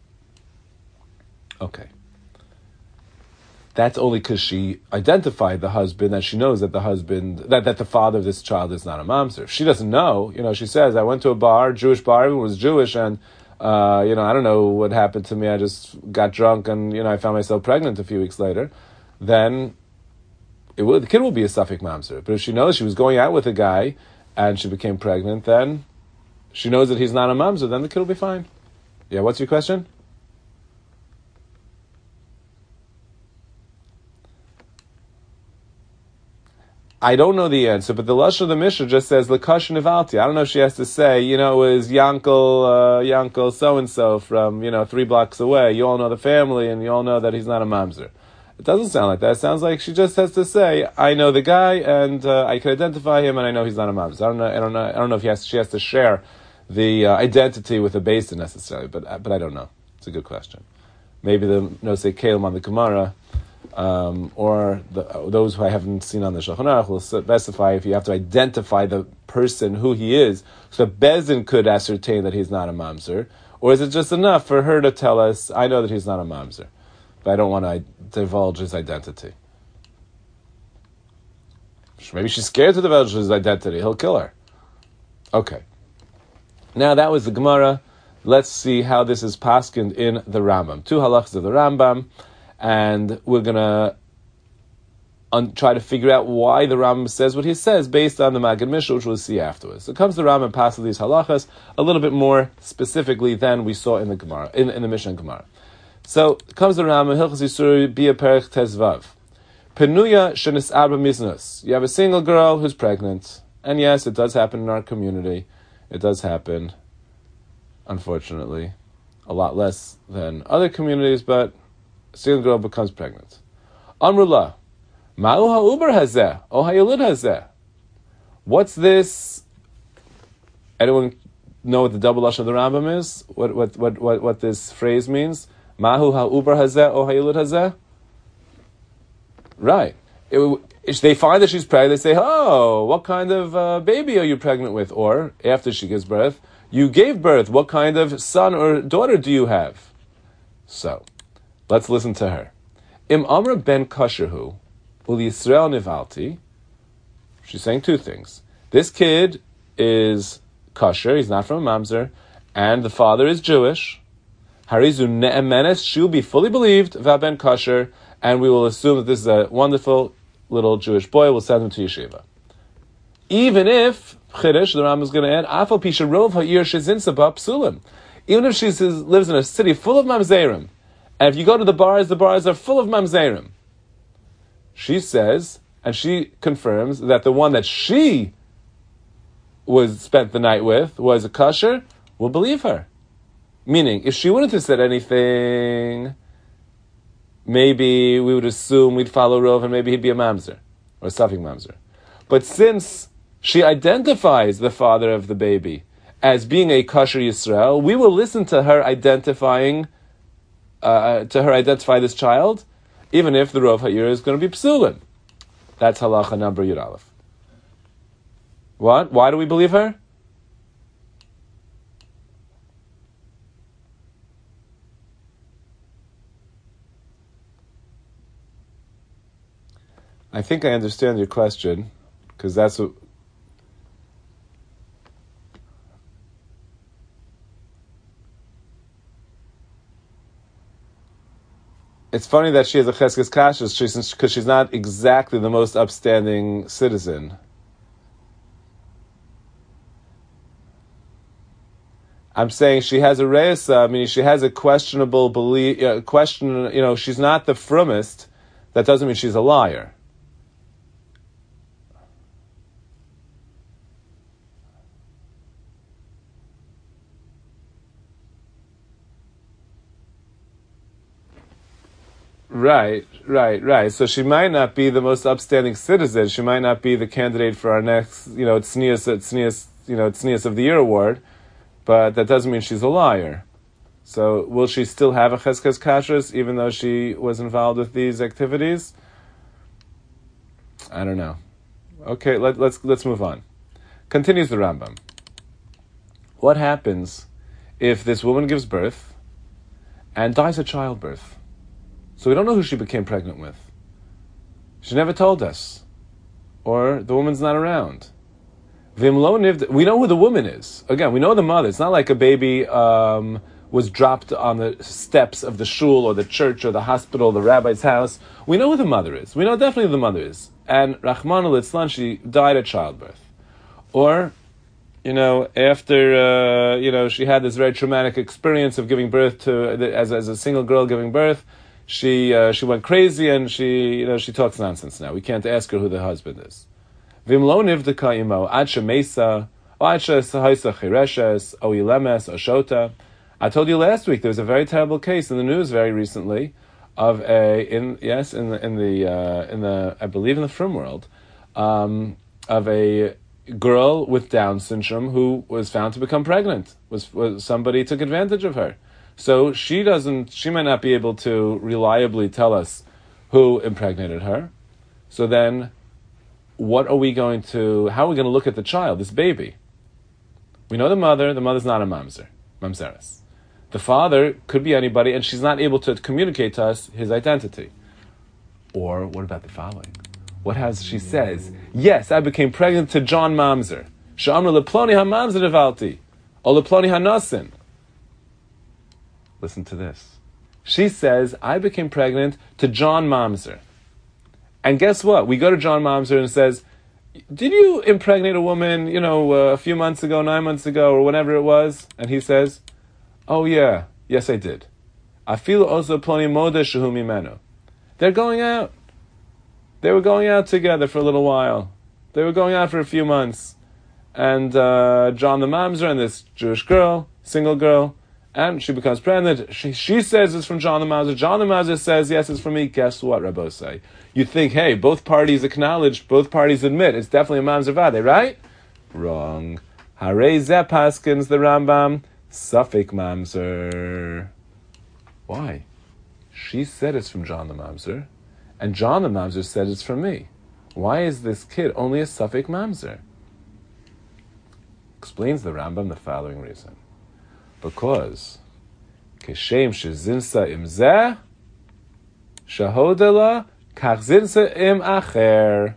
Okay. That's only because she identified the husband, that she knows that the husband, that, that the father of this child is not a mamzer. If she doesn't know, you know, she says, I went to a bar, Jewish bar, everyone was Jewish, and, uh, you know, I don't know what happened to me, I just got drunk, and, you know, I found myself pregnant a few weeks later, then it will, the kid will be a suffix mamzer. But if she knows she was going out with a guy, and she became pregnant, then she knows that he's not a mamzer, then the kid will be fine. Yeah, what's your question? I don't know the answer, but the Lashon of the Mishnah just says, L'kash nivalti. I don't know if she has to say, you know, it was Yankel, uh, Yankel so-and-so from, you know, three blocks away. You all know the family, and you all know that he's not a mamzer. It doesn't sound like that. It sounds like she just has to say, I know the guy, and uh, I can identify him, and I know he's not a mamzer. I don't know. I don't know. I don't know if he has, she has to share the uh, identity with the basin necessarily, but but I don't know. It's a good question. maybe the Nosei Kalim on the Gemara, um, or the, uh, those who I haven't seen on the Shulchan Aruch will specify if you have to identify the person who he is, so Bezin could ascertain that he's not a mamzer, or is it just enough for her to tell us, I know that he's not a mamzer, but I don't want to divulge his identity. Maybe she's scared to divulge his identity. He'll kill her. Okay. Now that was the Gemara. Let's see how this is paskined in the Rambam. Two halachas of the Rambam, and we're going to un- try to figure out why the Rambam says what he says based on the Maggid Mishnah, which we'll see afterwards. So it comes to the Rambam passes these halachas a little bit more specifically than we saw in the Gemara, in, in the Mishnah and Gemara. So it comes to the Rambam, Hilchos Yisur Bia Perich Tezvav. Penuya shenis arba miznus. You have a single girl who's pregnant, and yes, it does happen in our community. It does happen, unfortunately, a lot less than other communities, but a single girl becomes pregnant. Amrullah, ma'u ha'uber hazeh, o ha'yilud hazeh. What's this? Anyone know what the double lashon of the Rambam is? What what what what, what this phrase means? Ma'u ha'uber hazeh, o ha'yilud hazeh? Right. It, if they find that she's pregnant, they say, oh, what kind of uh, baby are you pregnant with? Or, after she gives birth, you gave birth. What kind of son or daughter do you have? So, let's listen to her. Im Amra ben Kasherhu, ul Yisrael nivalti. She's saying two things. This kid is kosher, he's not from a mamzer, and the father is Jewish. Harizu ne'emenes, she'll be fully believed, va ben kosher, and we will assume that this is a wonderful little Jewish boy. We'll send him to yeshiva. Even if, Chiddush, the Rambam is going to add, Afal Pisha Rov Ha'ir Shezin Sabah Psulim. Even if she lives in a city full of mamzerim, and if you go to the bars, the bars are full of mamzerim. She says, and she confirms, that the one that she was spent the night with was a kosher, we'll believe her. Meaning, if she wouldn't have said anything, maybe we would assume we'd follow Rov and maybe he'd be a mamzer, or a suffix mamzer. But since she identifies the father of the baby as being a kosher Yisrael, we will listen to her identifying, uh, to her identify this child, even if the Rov Ha'ir is going to be psulim. That's halacha number Yud Aleph. What? Why do we believe her? I think I understand your question, because that's what... It's funny that she has a cheskes kashrus, because she's not exactly the most upstanding citizen. I'm saying she has a reisa, I mean, she has a questionable belief, uh, question, you know, she's not the frummest. That doesn't mean she's a liar. Right, right, right. So she might not be the most upstanding citizen. She might not be the candidate for our next, you know, Tznius, Tznius, you know, Tznius of the Year award, but that doesn't mean she's a liar. So will she still have a cheskes kashrus even though she was involved with these activities? I don't know. Okay, let, let's let's move on. Continues the Rambam. What happens if this woman gives birth and dies of childbirth? So we don't know who she became pregnant with. She never told us. Or the woman's not around. We know who the woman is. Again, we know the mother. It's not like a baby um, was dropped on the steps of the shul or the church or the hospital or the rabbi's house. We know who the mother is. We know definitely who the mother is. And Rahman al-Islan, she died at childbirth. Or, you know, after, uh, you know, she had this very traumatic experience of giving birth to, as, as a single girl giving birth, She uh, she went crazy and she you know she talks nonsense now. We can't ask her who the husband is. Vim lo nivdeka imo ad shemesa o ad shesahaisa chireshes o yilemes o shota. I told you last week there was a very terrible case in the news very recently of a in yes in the in the uh, in the I believe in the Frum world um, of a girl with Down syndrome who was found to become pregnant. Was was somebody took advantage of her. So she doesn't, she might not be able to reliably tell us who impregnated her. So then, what are we going to, how are we going to look at the child, this baby? We know the mother, the mother's not a mamzer, mamzeres. The father could be anybody, and she's not able to communicate to us his identity. Or, what about the following? What has she says? Yes, I became pregnant to John Mamzer. Sha'amr leploni ha-mamzer devalti. Or leploni ha-nasin. Listen to this. She says, I became pregnant to John Mamzer. And guess what? We go to John Mamzer and says, did you impregnate a woman, you know, uh, a few months ago, nine months ago, or whatever it was? And he says, oh yeah, yes I did. Afilu also ploni moda shehu mimenu. They're going out. They were going out together for a little while. They were going out for a few months. And uh, John the Mamzer and this Jewish girl, single girl, and she becomes pregnant. She, she says it's from John the Mamzer. John the Mamzer says, yes, it's from me. Guess what, Rabbosai? You think, hey, both parties acknowledge, both parties admit, it's definitely a Mamzer Vade, right? Wrong. Harei zeh paskins, the Rambam, Safek Mamzer. Why? She said it's from John the Mamzer, and John the Mamzer said it's from me. Why is this kid only a Safek Mamzer? Explains the Rambam the following reason. Because Keshem shezinsa im zeh shahodela kach zinsa im acher.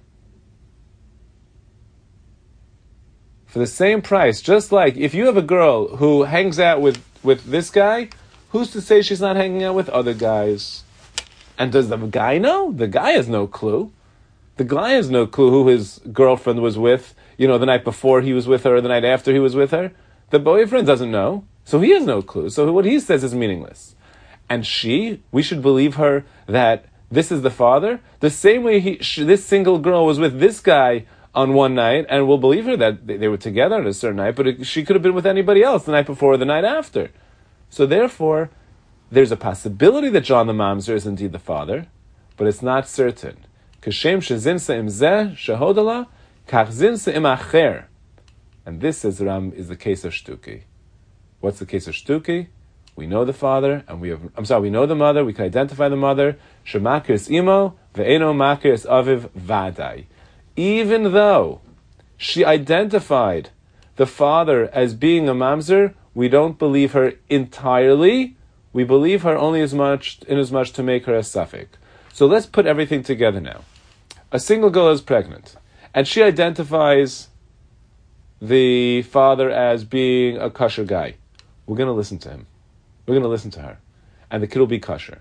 For the same price, just like if you have a girl who hangs out with, with this guy, who's to say she's not hanging out with other guys? And does the guy know? The guy has no clue. The guy has no clue who his girlfriend was with, you know, the night before he was with her or the night after he was with her. The boyfriend doesn't know, so he has no clue. So what he says is meaningless. And she, we should believe her that this is the father, the same way he, she, this single girl was with this guy on one night, and we'll believe her that they, they were together on a certain night, but it, she could have been with anybody else the night before or the night after. So therefore, there's a possibility that John the Mamzer is indeed the father, but it's not certain. Kashem shezinsa im zeh shehodala kach zinsa im acher. And this, says Ram, is the case of Shtuki. What's the case of Shtuki? We know the father, and we have, I'm sorry, we know the mother, we can identify the mother. Shemakir imo ve'eno makir aviv vadai. Even though she identified the father as being a mamzer, we don't believe her entirely. We believe her only as much, in as much to make her a safek. So let's put everything together now. A single girl is pregnant, and she identifies the father as being a kosher guy. We're going to listen to him. We're going to listen to her. And the kid will be kosher.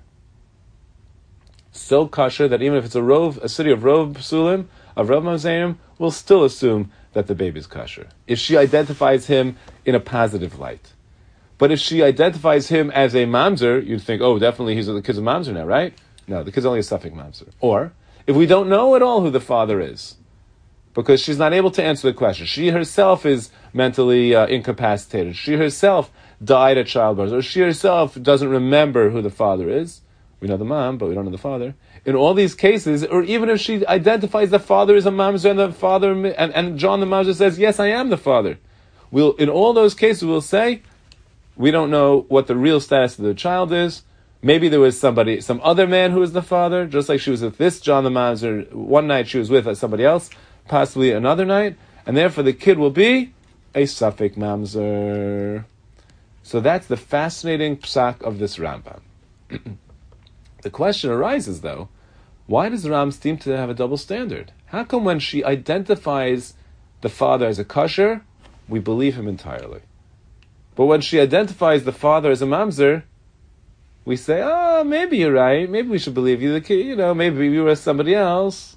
So kosher that even if it's a rov, a city of rov psulim, of rov mamzerim, we'll still assume that the baby is kosher. If she identifies him in a positive light. But if she identifies him as a mamzer, you'd think, oh, definitely he's the kid's a mamzer now, right? No, the kid's only a safek mamzer. Or, if we don't know at all who the father is, because she's not able to answer the question, she herself is mentally uh, incapacitated, she herself died at childbirth, or she herself doesn't remember who the father is. We know the mom, but we don't know the father. In all these cases, or even if she identifies the father as a mamzer and the father, and, and John the mamzer says, yes, I am the father. We'll, in all those cases, we'll say, we don't know what the real status of the child is. Maybe there was somebody, some other man who was the father, just like she was with this John the mamzer. One night she was with somebody else, possibly another night, and therefore the kid will be a safek mamzer. So that's the fascinating psak of this Rambam. The question arises, though, why does the Rambam seem to have a double standard? How come when she identifies the father as a kosher, we believe him entirely? But when she identifies the father as a mamzer, we say, oh, maybe you're right, maybe we should believe you, the kid, you know, maybe you were somebody else.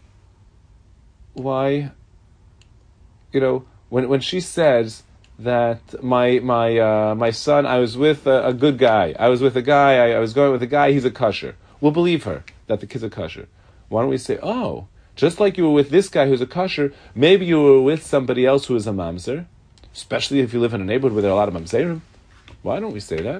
Why? You know, when when she says that my my uh, my son, I was with a, a good guy. I was with a guy. I, I was going with a guy. He's a kosher. We'll believe her that the kid's a kosher. Why don't we say, oh, just like you were with this guy who's a kosher, maybe you were with somebody else who is a mamzer, especially if you live in a neighborhood where there are a lot of mamzerim. Why don't we say that?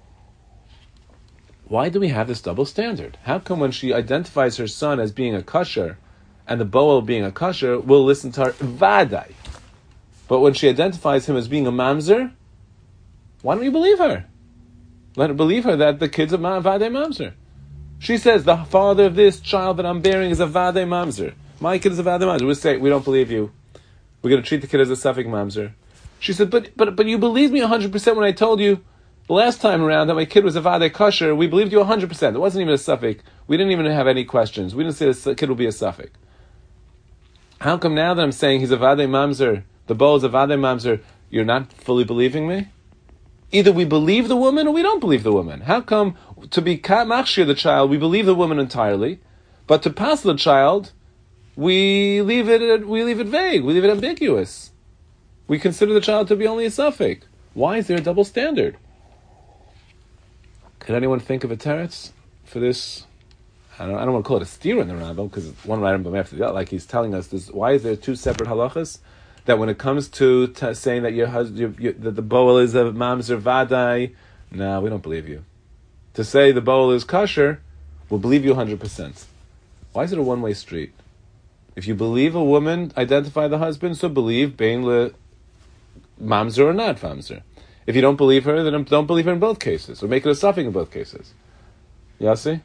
Why do we have this double standard? How come when she identifies her son as being a kosher, and the boel being a kosher, we'll listen to her vadai? But when she identifies him as being a mamzer, why don't we believe her? Let her believe her that the kid's a vadei mamzer. She says the father of this child that I'm bearing is a vadei mamzer. My kid is a vadei mamzer. We say we don't believe you. We're going to treat the kid as a suffix mamzer. She said, but but but you believed me one hundred percent when I told you the last time around that my kid was a vadei kosher. We believed you one hundred percent. It wasn't even a suffix. We didn't even have any questions. We didn't say the kid will be a suffix. How come now that I'm saying he's a vadei mamzer, the bowl is a vadei mamzer, you're not fully believing me? Either we believe the woman or we don't believe the woman. How come to be machshir the child, we believe the woman entirely, but to pass the child, we leave it we leave it vague, we leave it ambiguous. We consider the child to be only a suffix. Why is there a double standard? Could anyone think of a teretz for this? I don't, I don't want to call it a steer in the Rambam, because one Rambam after the other, like he's telling us this. Why is there two separate halachas? That when it comes to t- saying that your husband, that the bowl is a mamzer vadai, no, we don't believe you. To say the bowl is kosher, we'll believe you one hundred percent. Why is it a one-way street? If you believe a woman identify the husband, so believe bein le mamzer or not mamzer. If you don't believe her, then don't believe her in both cases, or make it a suffix in both cases. Yasi?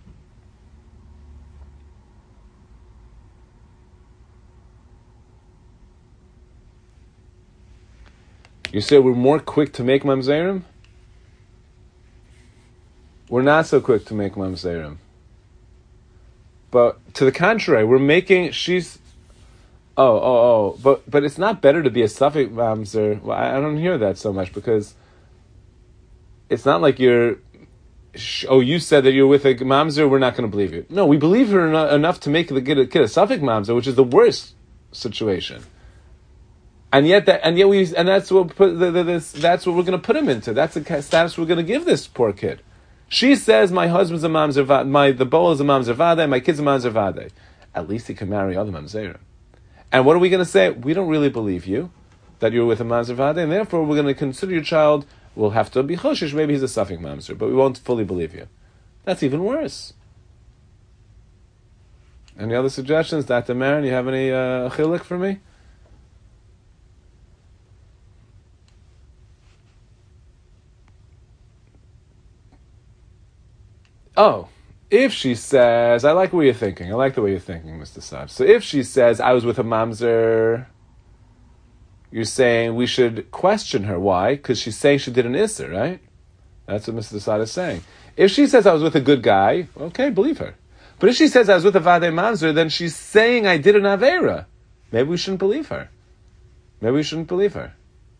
You say we're more quick to make mamzerim? We're not so quick to make mamzerim. But to the contrary, we're making, she's, oh, oh, oh, but but it's not better to be a suffix mamzer. Well, I, I don't hear that so much, because it's not like you're, oh, you said that you're with a mamzer, we're not going to believe you. No, we believe her en- enough to make the kid a, kid a suffix mamzer, which is the worst situation. And yet, that, and yet we, and that's what put the, the, this, that's what we're going to put him into. That's the status we're going to give this poor kid. She says, "My husband's a mamzer vadei, my the bowl is a mamzer vadei, my kid's a mamzer vadei." At least he can marry other mamzerim. And what are we going to say? We don't really believe you that you're with a mamzer vadei, and therefore we're going to consider your child. We'll have to be choshish. Maybe he's a suffix mamzer, but we won't fully believe you. That's even worse. Any other suggestions, Doctor Marin? You have any uh, chiluk for me? Oh, if she says, I like the way you're thinking. I like the way you're thinking, Mister Saad. So if she says, I was with a mamzer, you're saying we should question her. Why? Because she's saying she did an Isser, right? That's what Mister Saad is saying. If she says I was with a good guy, okay, believe her. But if she says I was with a vadei mamzer, then she's saying I did an Aveira. Maybe we shouldn't believe her. Maybe we shouldn't believe her.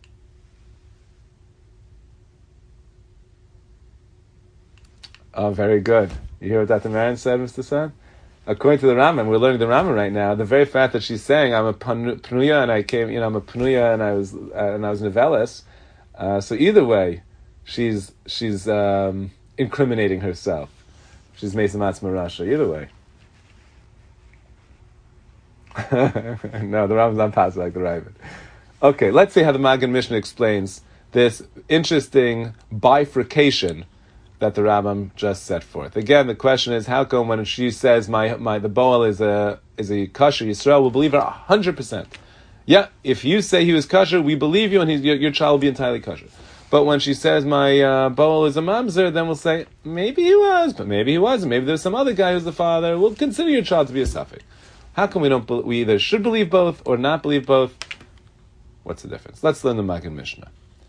Oh, very good. You hear what Doctor Marin said, Mister Saad? According to the Rambam, we're learning the Rambam right now. The very fact that she's saying I'm a pnuya and I came, you know, I'm a pnuya and I was uh, and I was novellis. Uh, so either way, she's she's um, incriminating herself. She's Mesa Matzma Rasha. Either way. No, the Rambam's not passing like the Ravid. Okay, let's see how the Magen Mishnah explains this interesting bifurcation that the Rambam just set forth. Again, the question is, how come when she says my my the boel is a is a kosher Yisrael, we'll believe her a hundred percent. Yeah, if you say he was kosher, we believe you, and he's, your, your child will be entirely kosher. But when she says my uh, boel is a mamzer, then we'll say maybe he was, but maybe he wasn't. Maybe there's some other guy who's the father. We'll consider your child to be a suffix. How come we don't? Be- we either should believe both or not believe both? What's the difference? Let's learn the Magen Mishnah.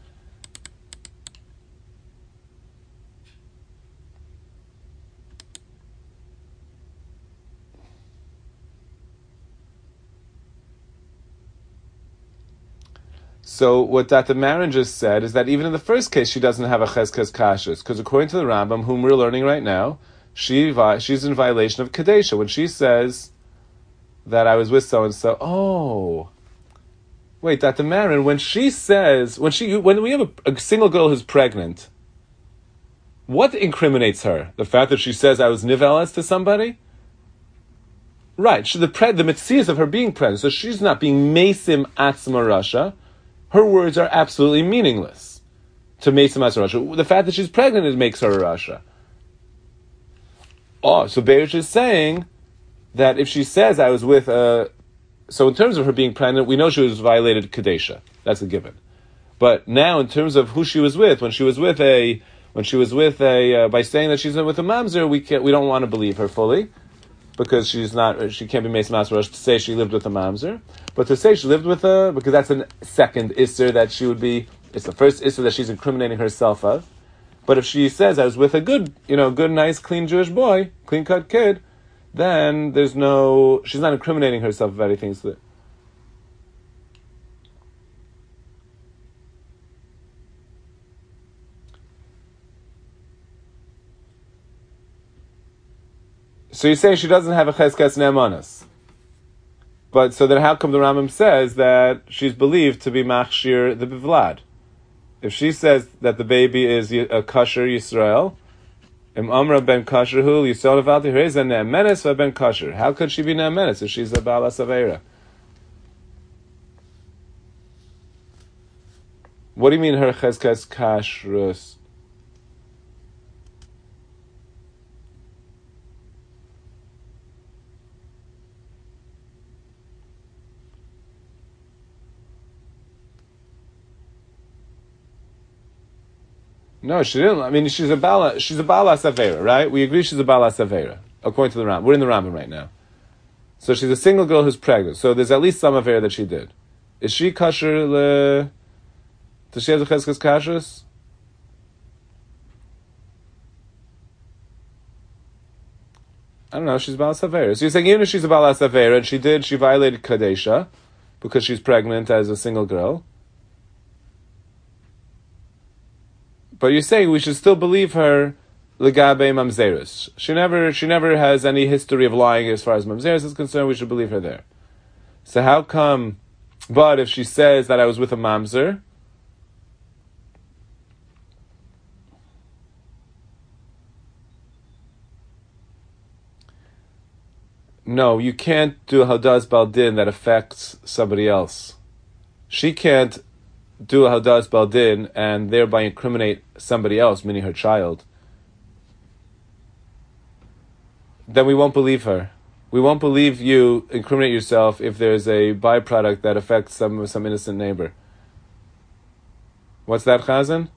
So what Doctor Marin just said is that even in the first case, she doesn't have a cheskes kashrus, because according to the Rambam, whom we're learning right now, she she's in violation of Kadesha. When she says that I was with so-and-so, oh, wait, Doctor Marin, when she says, when she when we have a, a single girl who's pregnant, what incriminates her? The fact that she says I was nivelas to somebody? Right, she, the, pre, the mitzias of her being pregnant, so she's not being mesim atzma rasha. Her words are absolutely meaningless to Mesim Rasha. The fact that she's pregnant, it makes her a Rasha. Oh, so Beirish is saying that if she says I was with a... So in terms of her being pregnant, we know she was violated Kadesha. That's a given. But now in terms of who she was with, when she was with a when she was with a, uh, by saying that she's with a mamzer, we can't, we don't want to believe her fully, because she's not, she can't be Meis Masrosh to say she lived with a mamzer, but to say she lived with a, because that's a second isser that she would be, it's the first isser that she's incriminating herself of. But if she says I was with a good, you know, good, nice, clean Jewish boy, clean cut kid, then there's no, she's not incriminating herself of anything. So So you say she doesn't have a cheskes ne'emanas. But so then how come the Rambam says that she's believed to be machshir the bivlad? If she says that the baby is a kosher Yisrael, im amra ben kosher hu Yisrael avalti hereza ne'emenes va ben kosher. How could she be ne'emenes if she's a bala saveira? What do you mean her cheskes kashrus? No, she didn't. I mean, she's a bala. She's a bala savera, right? We agree she's a bala savera, according to the Rambam. We're in the Rambam right now. So she's a single girl who's pregnant. So there's at least some avera that she did. Is she kosher? Le... Does she have the cheskes kashrus? I don't know. She's a bala savera. So you're saying even if she's a bala savera and she did, she violated kadesha because she's pregnant as a single girl. But you're saying we should still believe her legabe mamzerus. She never, she never has any history of lying as far as mamzerus is concerned. We should believe her there. So how come? But if she says that I was with a mamzer, no, you can't do a hadas baldin that affects somebody else. She can't do a hadas baldin and thereby incriminate somebody else, meaning her child. Then we won't believe her. We won't believe you incriminate yourself if there's a byproduct that affects some some innocent neighbor. What's that, Chazan?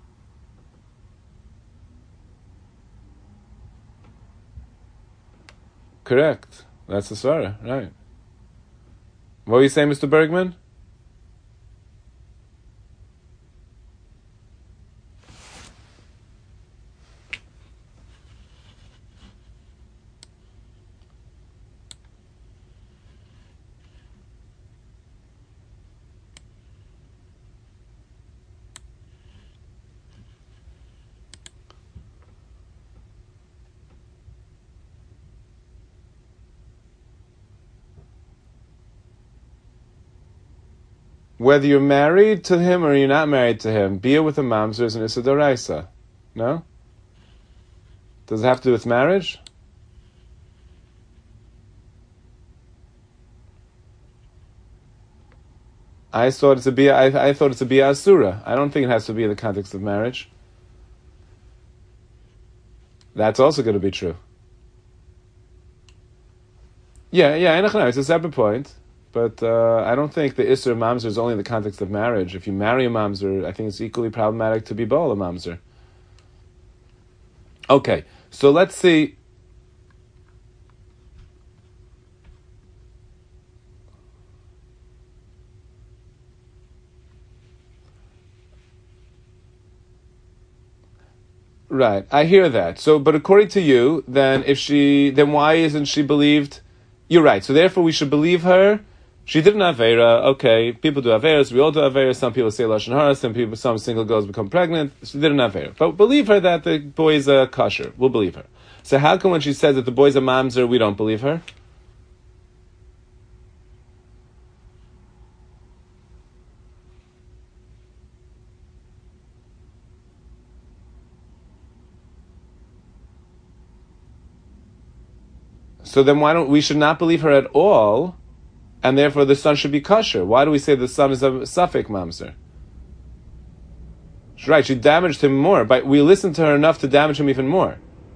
Correct. That's the svara, right? What were you saying, Mister Bergman? Whether you're married to him or you're not married to him, bia with a mamzer is an issa d'oraisa. No? Does it have to do with marriage? I thought it's a bia. I, I thought it's a bia asura. I don't think it has to be in the context of marriage. That's also going to be true. Yeah, yeah. It's a separate point. But uh, I don't think the Isser Mamzer is only in the context of marriage. If you marry a Mamzer, I think it's equally problematic to be Baal a Mamzer. Okay, so let's see. Right, I hear that. So, but according to you, then if she, then why isn't she believed? You're right. So therefore, we should believe her. She did an Avera, okay, people do Averas, we all do Averas, some people say Lashon Hara, some people, some single girls become pregnant, she did an Avera. But believe her that the boy is a kosher, we'll believe her. So how come when she says that the boy's a mamzer, we don't believe her? So then why don't, we should not believe her at all, and therefore the son should be kosher. Why do we say the son is a suffik mamzer? Right, she damaged him more, but we listened to her enough to damage him even more.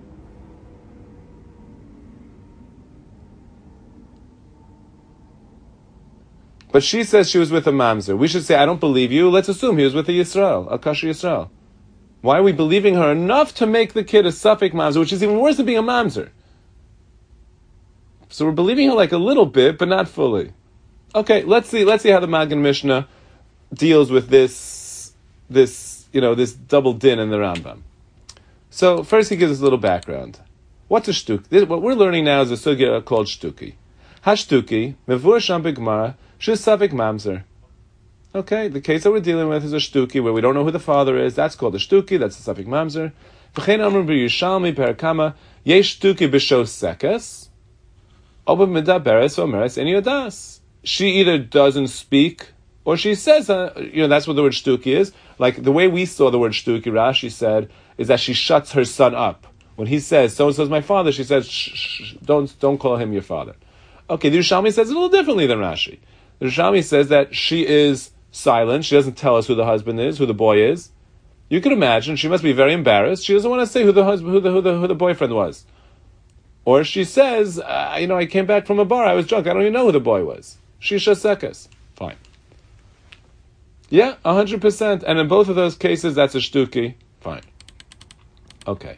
But she says she was with a mamzer. We should say, I don't believe you. Let's assume he was with a Yisrael, a kosher Yisrael. Why are we believing her enough to make the kid a suffix mamzer, which is even worse than being a mamzer? So we're believing her like a little bit, but not fully. Okay, let's see. Let's see how the Magen Mishnah deals with this, this, you know, this double din in the Rambam. So first, he gives us a little background. What's a shtuki? This, what we're learning now is a sugya called shtuki. Hashtuki mevur sham b'gemara shus suffix mamzer. Okay, the case that we're dealing with is a shtuki where we don't know who the father is. That's called a shtuki. That's a suffix mamzer. V'chein amru b'Yerushalmi perakama yesh shtuki b'shos sekes. Oba medaberes omeres en yodas. She either doesn't speak or she says, uh, you know, that's what the word shtuki is. Like the way we saw the word shtuki, Rashi said, is that she shuts her son up. When he says, so and so is my father, she says, shh, shh, don't, don't call him your father. Okay, the Yerushalmi says it a little differently than Rashi. The Yerushalmi says that she is silent. She doesn't tell us who the husband is, who the boy is. You can imagine she must be very embarrassed. She doesn't want to say who the husband, who the who the, who the boyfriend was. Or she says, uh, you know, I came back from a bar. I was drunk. I don't even know who the boy was. Shisha sekas. Fine. Yeah, a hundred percent. And in both of those cases, that's a shtuki. Fine. Okay.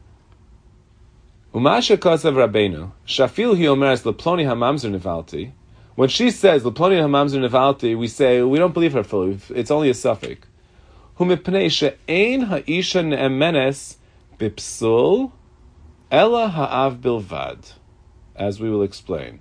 Umasha kasav Rabbeinu shafil hi omeres leploni hamamzer nivalti. When she says leploni hamamzer nivalti, we say we don't believe her fully. It's only a suffix. Humipnei she'ein ha'isha ne'emenes bipsul ella ha'av bilvad, as we will explain.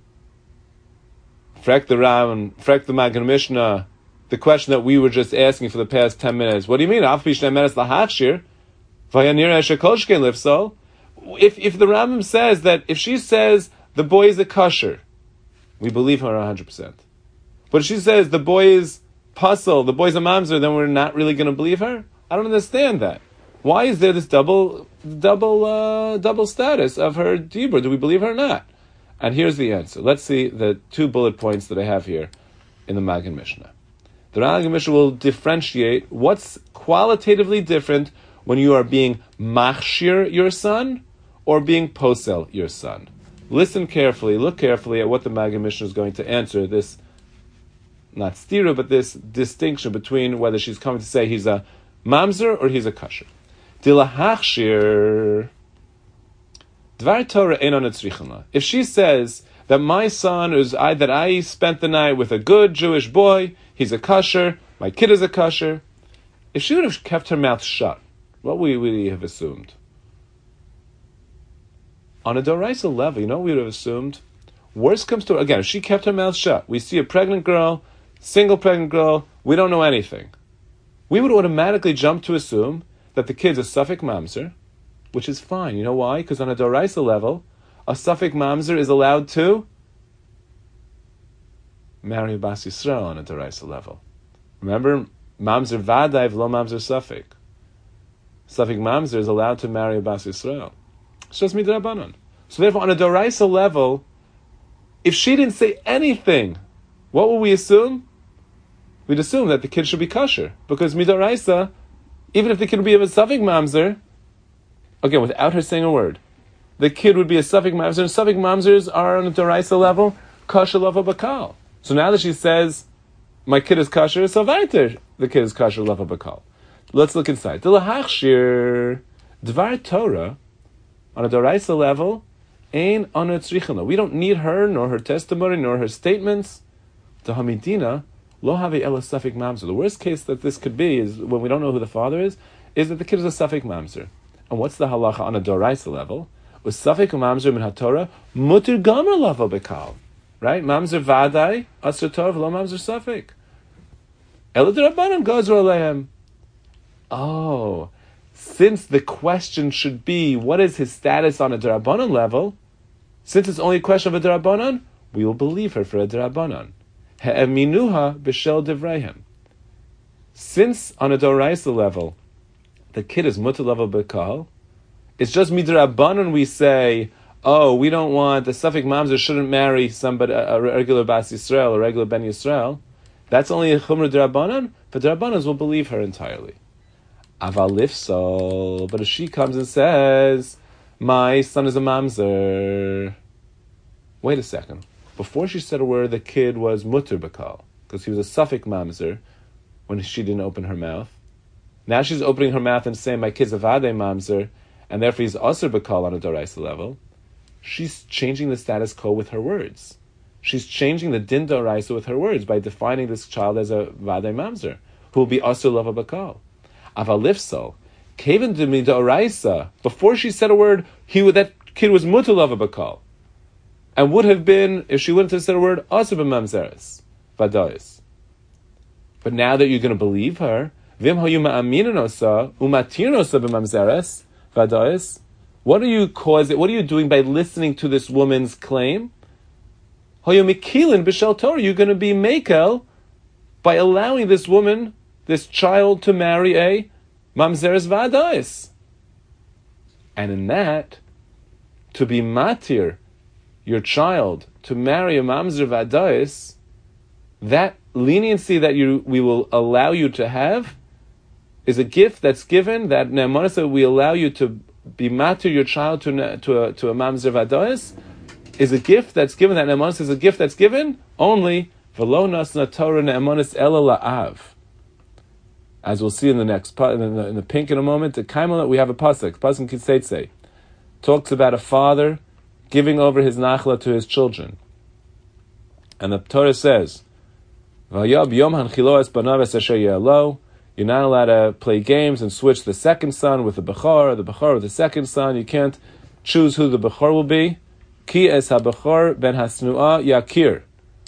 Frek the Ram, frek the Magen Mishnah. The question that we were just asking for the past ten minutes. What do you mean? Af b'shnei menes lahachshir v'yanira shekolshkein lifsol. If if the Rambam says that if she says the boy is a kosher, we believe her a hundred percent. But if she says the boy is puzzle, the boy's a mamzer, then we're not really going to believe her. I don't understand that. Why is there this double double uh, double status of her dibur? Do we believe her or not? And here's the answer. Let's see the two bullet points that I have here in the Magen Mishnah. The Magen Mishnah will differentiate what's qualitatively different when you are being machshir your son or being posel your son. Listen carefully, look carefully at what the Magen Mishnah is going to answer, this, not stira, but this distinction between whether she's coming to say he's a mamzer or he's a kasher. Dilahachshir dvar Torah ein onitzrichana. If she says that my son is I that I spent the night with a good Jewish boy, he's a kasher, my kid is a kasher. If she would have kept her mouth shut, what would we have assumed? On a Doraisa level, you know what we would have assumed? Worst comes to, again, if she kept her mouth shut, we see a pregnant girl, single pregnant girl, we don't know anything. We would automatically jump to assume that the kid's a suffix mamzer, which is fine. You know why? Because on a Doraisa level, a suffix mamzer is allowed to marry a Bas Yisrael on a Doraisa level. Remember, mamzer vadai v'lo mamzer suffix. Suffix mamzer is allowed to marry a Bas Yisrael. It's just midrabanan. So therefore, on a Doraisa level, if she didn't say anything, what would we assume? We'd assume that the kid should be kosher. Because midoraisa, even if the kid would be a suffix mamzer, again, without her saying a word, the kid would be a suffix mamzer, and suffix mamzers are on a Doraisa level, kosher lava bakal. So now that she says, my kid is kosher, so weiter, the kid is kosher lava bakal. Let's look inside. Dilahachshir dvar Torah, on a Doraisa level, ein onitzrichana. We don't need her, nor her testimony, nor her statements. To Hamidina, lo have ela suffix mamzer. The worst case that this could be is when we don't know who the father is, is that the kid is a suffix mamzer. And what's the halacha on a Doraisa level? With suffix mamzer min haTorah, mutir gamer lava bekal. Right? Mamzer vadai, asr tov, lo mamzer suffix. Ela d'Rabbanan gozer alehem. Oh, since the question should be, what is his status on a D'Rabbanan level, since it's only a question of a D'Rabbanan, we will believe her for a D'Rabbanan. He'eminuha b'shel devreihem. Since on a Doraisa level, the kid is mutar level bekal, it's just midrabbanan we say, oh, we don't want, the suffix mamzer shouldn't marry somebody, a regular Bas Yisrael, a regular Ben Yisrael. That's only a chumra D'Rabbanan, but D'Rabbanans will believe her entirely. Aval ifsol, but if she comes and says, my son is a mamzer, wait a second. Before she said a word, the kid was mutter bakal, because he was a suffix mamzer when she didn't open her mouth. Now she's opening her mouth and saying, my kid's a vadei mamzer, and therefore he's asur b'kol on a doraisa level. She's changing the status quo with her words. She's changing the din doraisa with her words by defining this child as a vadei mamzer, who will be asur lava b'kol. Aval lifsol, kaven de doraisa, before she said a word, he would, that kid was mutar lava b'kol, and would have been, if she wouldn't have said a word, asur b'mamzeres, vadais. But now that you're going to believe her, vim hayu ma'aminanosa umatirnosa b'mamzeres, vadais, what are you causing? What are you doing by listening to this woman's claim? Hayu mikilin b'shel Torah, you're going to be mekel by allowing this woman, this child, to marry a mamzeres vadais. And in that, to be matir your child to marry a mamzer vadais, that leniency that you we will allow you to have is a gift that's given, that ne'emanus that we allow you to be matir your child to to a, to a mamzer vadais is a gift that's given, that ne'emanus is a gift that's given only v'lo nasna Torah ne'emanus ela la'av. As we'll see in the next in the, in the pink in a moment, the kaimel, we have a pasuk, pasuk Kitzetzei, talks about a father giving over his nachla to his children, and the Torah says, "Vayab yom hanchilo es banav es asher yelo." You're not allowed to play games and switch the second son with the bechor, or the bechor with the second son. You can't choose who the bechor will be. Ki es ha-bechor ben hasnuah yakir.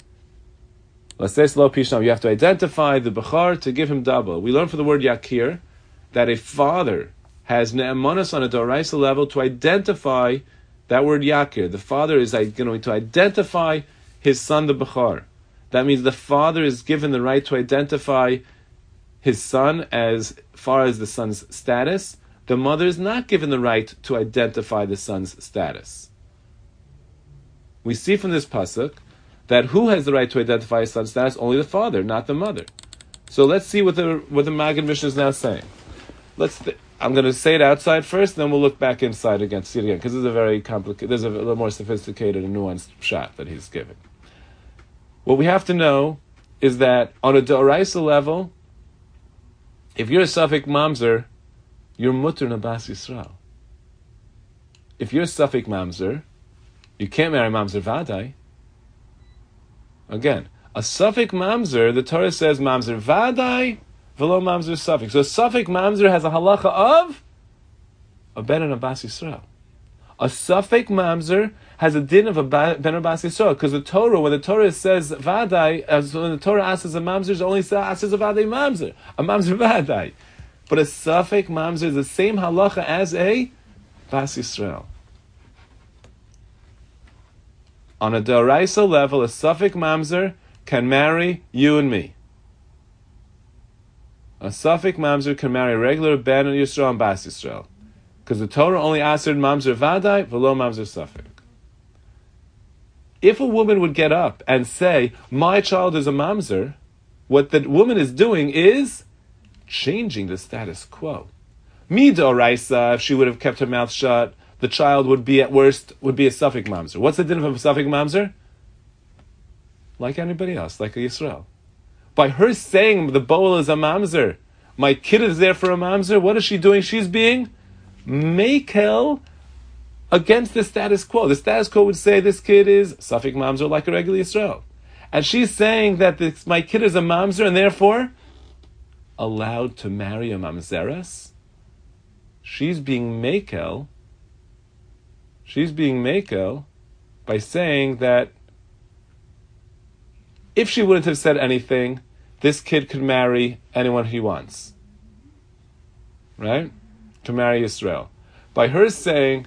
You have to identify the bechor to give him double. We learn from the word yakir that a father has ne'emanus on a doraisa level to identify that word yakir. The father is going to identify his son, the bechor. That means the father is given the right to identify his son as far as the son's status. The mother is not given the right to identify the son's status. We see from this pasuk that who has the right to identify his son's status? Only the father, not the mother. So let's see what the what the Maggid Mishnah is now saying. Let's. Th- I'm going to say it outside first, then we'll look back inside again, see it again, because this is a very complicated. There's a, a little more sophisticated and nuanced shot that he's giving. What we have to know is that on a doraisa level, if you're a Safek Mamzer, you're mutter nabas Yisrael. If you're a Safek Mamzer, you can't marry Mamzer Vadai. Again, a Safek Mamzer, the Torah says Mamzer Vadai, v'lo Mamzer Safek. So a Safek Mamzer has a halacha of a ben nabas Yisrael. A Safek Mamzer has a din of a ben nabas Yisrael, because the Torah, when the Torah says Vadai, as when the Torah asks a Mamzer, it only asks a Vadai Mamzer, a Mamzer Vadai. But a Safek Mamzer is the same halacha as a Bas Yisrael. On a Doraisa level, a Safek Mamzer can marry you and me. A Safek Mamzer can marry a regular Ben Yisrael and Bas Yisrael, because the Torah only answered Mamzer Vadai, v'lo Mamzer Safek. If a woman would get up and say, my child is a Mamzer, what the woman is doing is changing the status quo. Midoraisa, if she would have kept her mouth shut, the child would be at worst, would be a Safek Mamzer. What's the din of a Safek Mamzer? Like anybody else, like a Yisrael. By her saying the bowl is a Mamzer, my kid is there for a Mamzer, what is she doing? She's being mekel against the status quo. The status quo would say this kid is Safek Mamzer like a regular Yisrael. And she's saying that this, my kid is a Mamzer and therefore allowed to marry a Mamzeres. She's being mekel. She's being mekel by saying that if she wouldn't have said anything, this kid could marry anyone he wants. Right? To marry Yisrael. By her saying,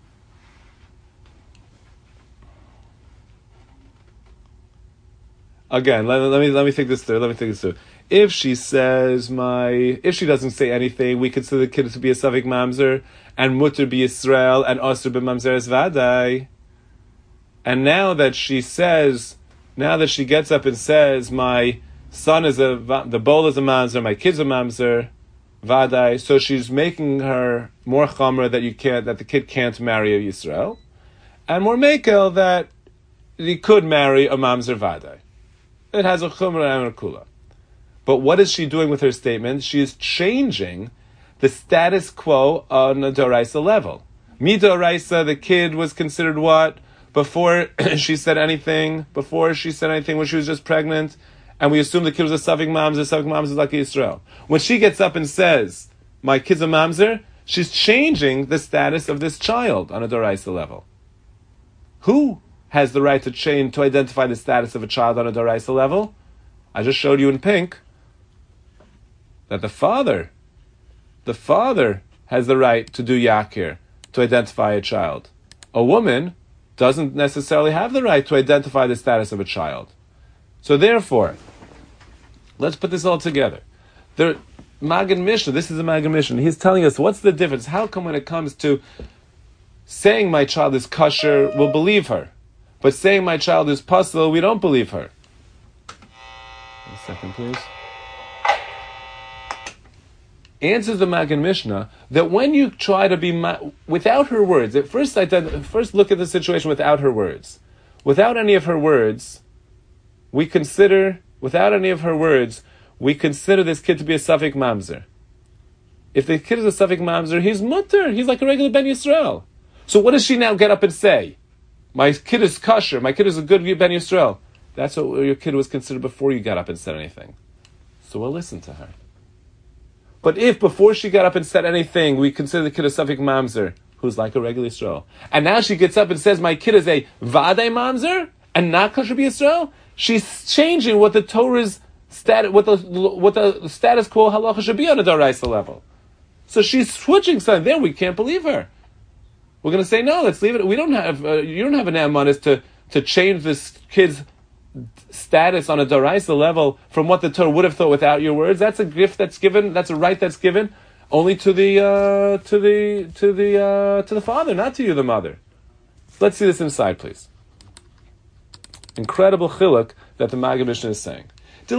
again, let, let me let me think this through. Let me think this through. If she says my, if she doesn't say anything, we consider the kid to be a Safek Mamzer, and Mutter be Yisrael, and Osir be Mamzeres Vadai. And now that she says, now that she gets up and says, my son is a, the bowl is a Mamzer, my kid's a Mamzer, Vadai, so she's making her more chamra that you can't, that the kid can't marry a Yisrael, and more mekel that he could marry a Mamzer Vadai. It has a chumra and a kula. But what is she doing with her statement? She is changing the status quo on a Doraisa level. Midoraisa, the kid was considered what? Before she said anything, before she said anything when she was just pregnant, and we assume the kid was a Safik Mamzer, Safik Mamzer is like Yisrael. When she gets up and says, my kid's a Mamzer, she's changing the status of this child on a Doraisa level. Who has the right to change, to identify the status of a child on a Doraisa level? I just showed you in pink that the father, the father has the right to do Yakir, to identify a child. A woman doesn't necessarily have the right to identify the status of a child. So therefore, let's put this all together. The Magen Mishnah, this is a Magen Mishnah, he's telling us what's the difference. How come when it comes to saying my child is kosher, we'll believe her, but saying my child is puzzle, we don't believe her. One second, please. Answers the Magen Mishnah that when you try to be ma- without her words, at first, ident- first look at the situation without her words. Without any of her words, we consider, without any of her words, we consider this kid to be a Safik Mamzer. If the kid is a Safik Mamzer, he's mutter, he's like a regular Ben Yisrael. So what does she now get up and say? My kid is kosher, my kid is a good Ben Yisrael. That's what your kid was considered before you got up and said anything. So we'll listen to her. But if before she got up and said anything, we consider the kid a Safik Mamzer, who's like a regular Yisrael, and now she gets up and says, my kid is a Vadei Mamzer, and not kosher Yisrael, she's changing what the Torah's stat, what the what the status quo halacha should be on a Daraisa level. So she's switching something. There, we can't believe her. We're going to say, no, let's leave it. We don't have, uh, you don't have an amanis to, to change this kid's status on a Daraisa level from what the Torah would have thought without your words. That's a gift that's given, that's a right that's given only to the, uh, to the, to the, uh, to the father, not to you, the mother. Let's see this inside, please. Incredible chiluk that the Magen Mishnah is saying.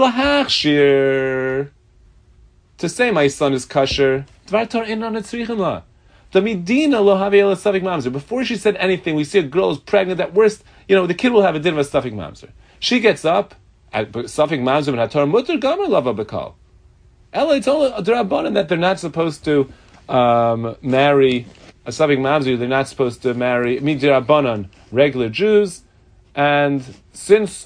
Dilahachshir, to say my son is kosher, dvar Torah inan etzrichin la. The Medina lo have el Safik Mamzer. Before she said anything, we see a girl is pregnant. At worst, you know, the kid will have a din of a Safik Mamzer. She gets up at Safik Mamzer and Hatorah mutter gamer lava bekal. Ella, it's only a drabanan that they're not supposed to um, marry a Safik Mamzer. They're not supposed to marry midrabanan regular Jews. And since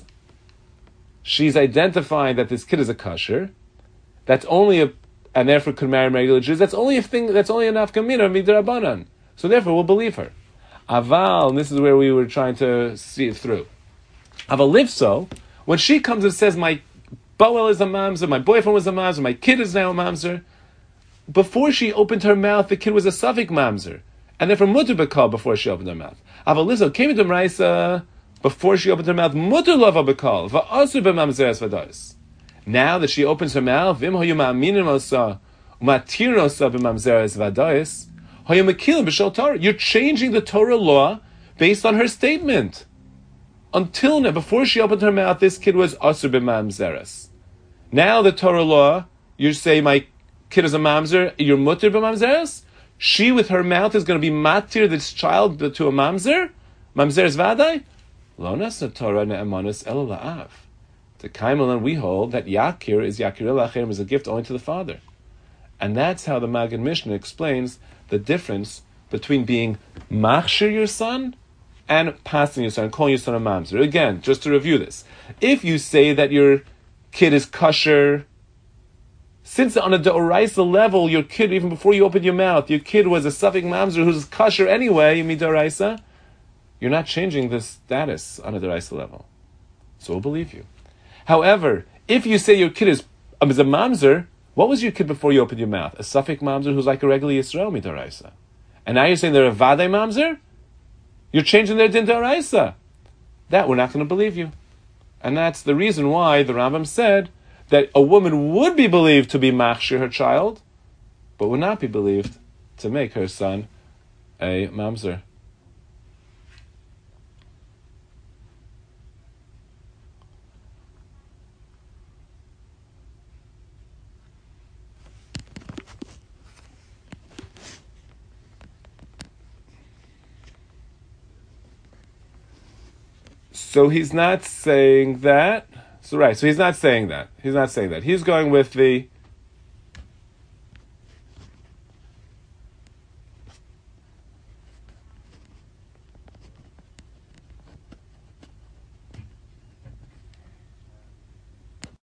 she's identifying that this kid is a kosher, that's only a, and therefore could marry regular Jews, that's only a thing, that's only an afkamina, midrabanan. So therefore we'll believe her. Aval, and this is where we were trying to see it through. Aval Livso, when she comes and says, my Boel is a mamzer, my boyfriend was a mamzer, my kid is now a mamzer, before she opened her mouth, the kid was a Safik mamzer. And therefore mutter bekal before she opened her mouth. Aval Livso came into Mraisa, before she opened her mouth, mutter lava bekal, va'asur b'mamzeres v'dais. Now that she opens her mouth, v'im hoyu ma'aminim osa, u'matir osa b'mamzeres v'dais, hoyu mekilim b'shal Torah. You're changing the Torah law based on her statement. Until now, before she opened her mouth, this kid was asur b'mamzeres. Now the Torah law, you say my kid is a mamzer, you're mutter b'mamzeres. She with her mouth is going to be matir this child to a mamzer, mamzeres v'adai. Lo nasna Torah ne'emanis ela la'av. To Kaimalan we hold that Yakir is Yakir Elachem is a gift only to the father. And that's how the Magen Mishnah explains the difference between being machshir your son and passing your son, calling your son a mamzer. Again, just to review this. If you say that your kid is kosher, since on a D'oraisa level, your kid, even before you opened your mouth, your kid was a Safik mamzer who's kosher anyway, you mean D'oraisa, you're not changing the status on a D'oraisa level. So we'll believe you. However, if you say your kid is, um, is a mamzer, what was your kid before you opened your mouth? A Safik mamzer who's like a regular Yisrael midaraisa. And now you're saying they're a vadei mamzer? You're changing their din d'oraisa. That we're not going to believe you. And that's the reason why the Rambam said that a woman would be believed to be machshir her child, but would not be believed to make her son a mamzer. So he's not saying that. So right, so he's not saying that. He's not saying that. He's going with the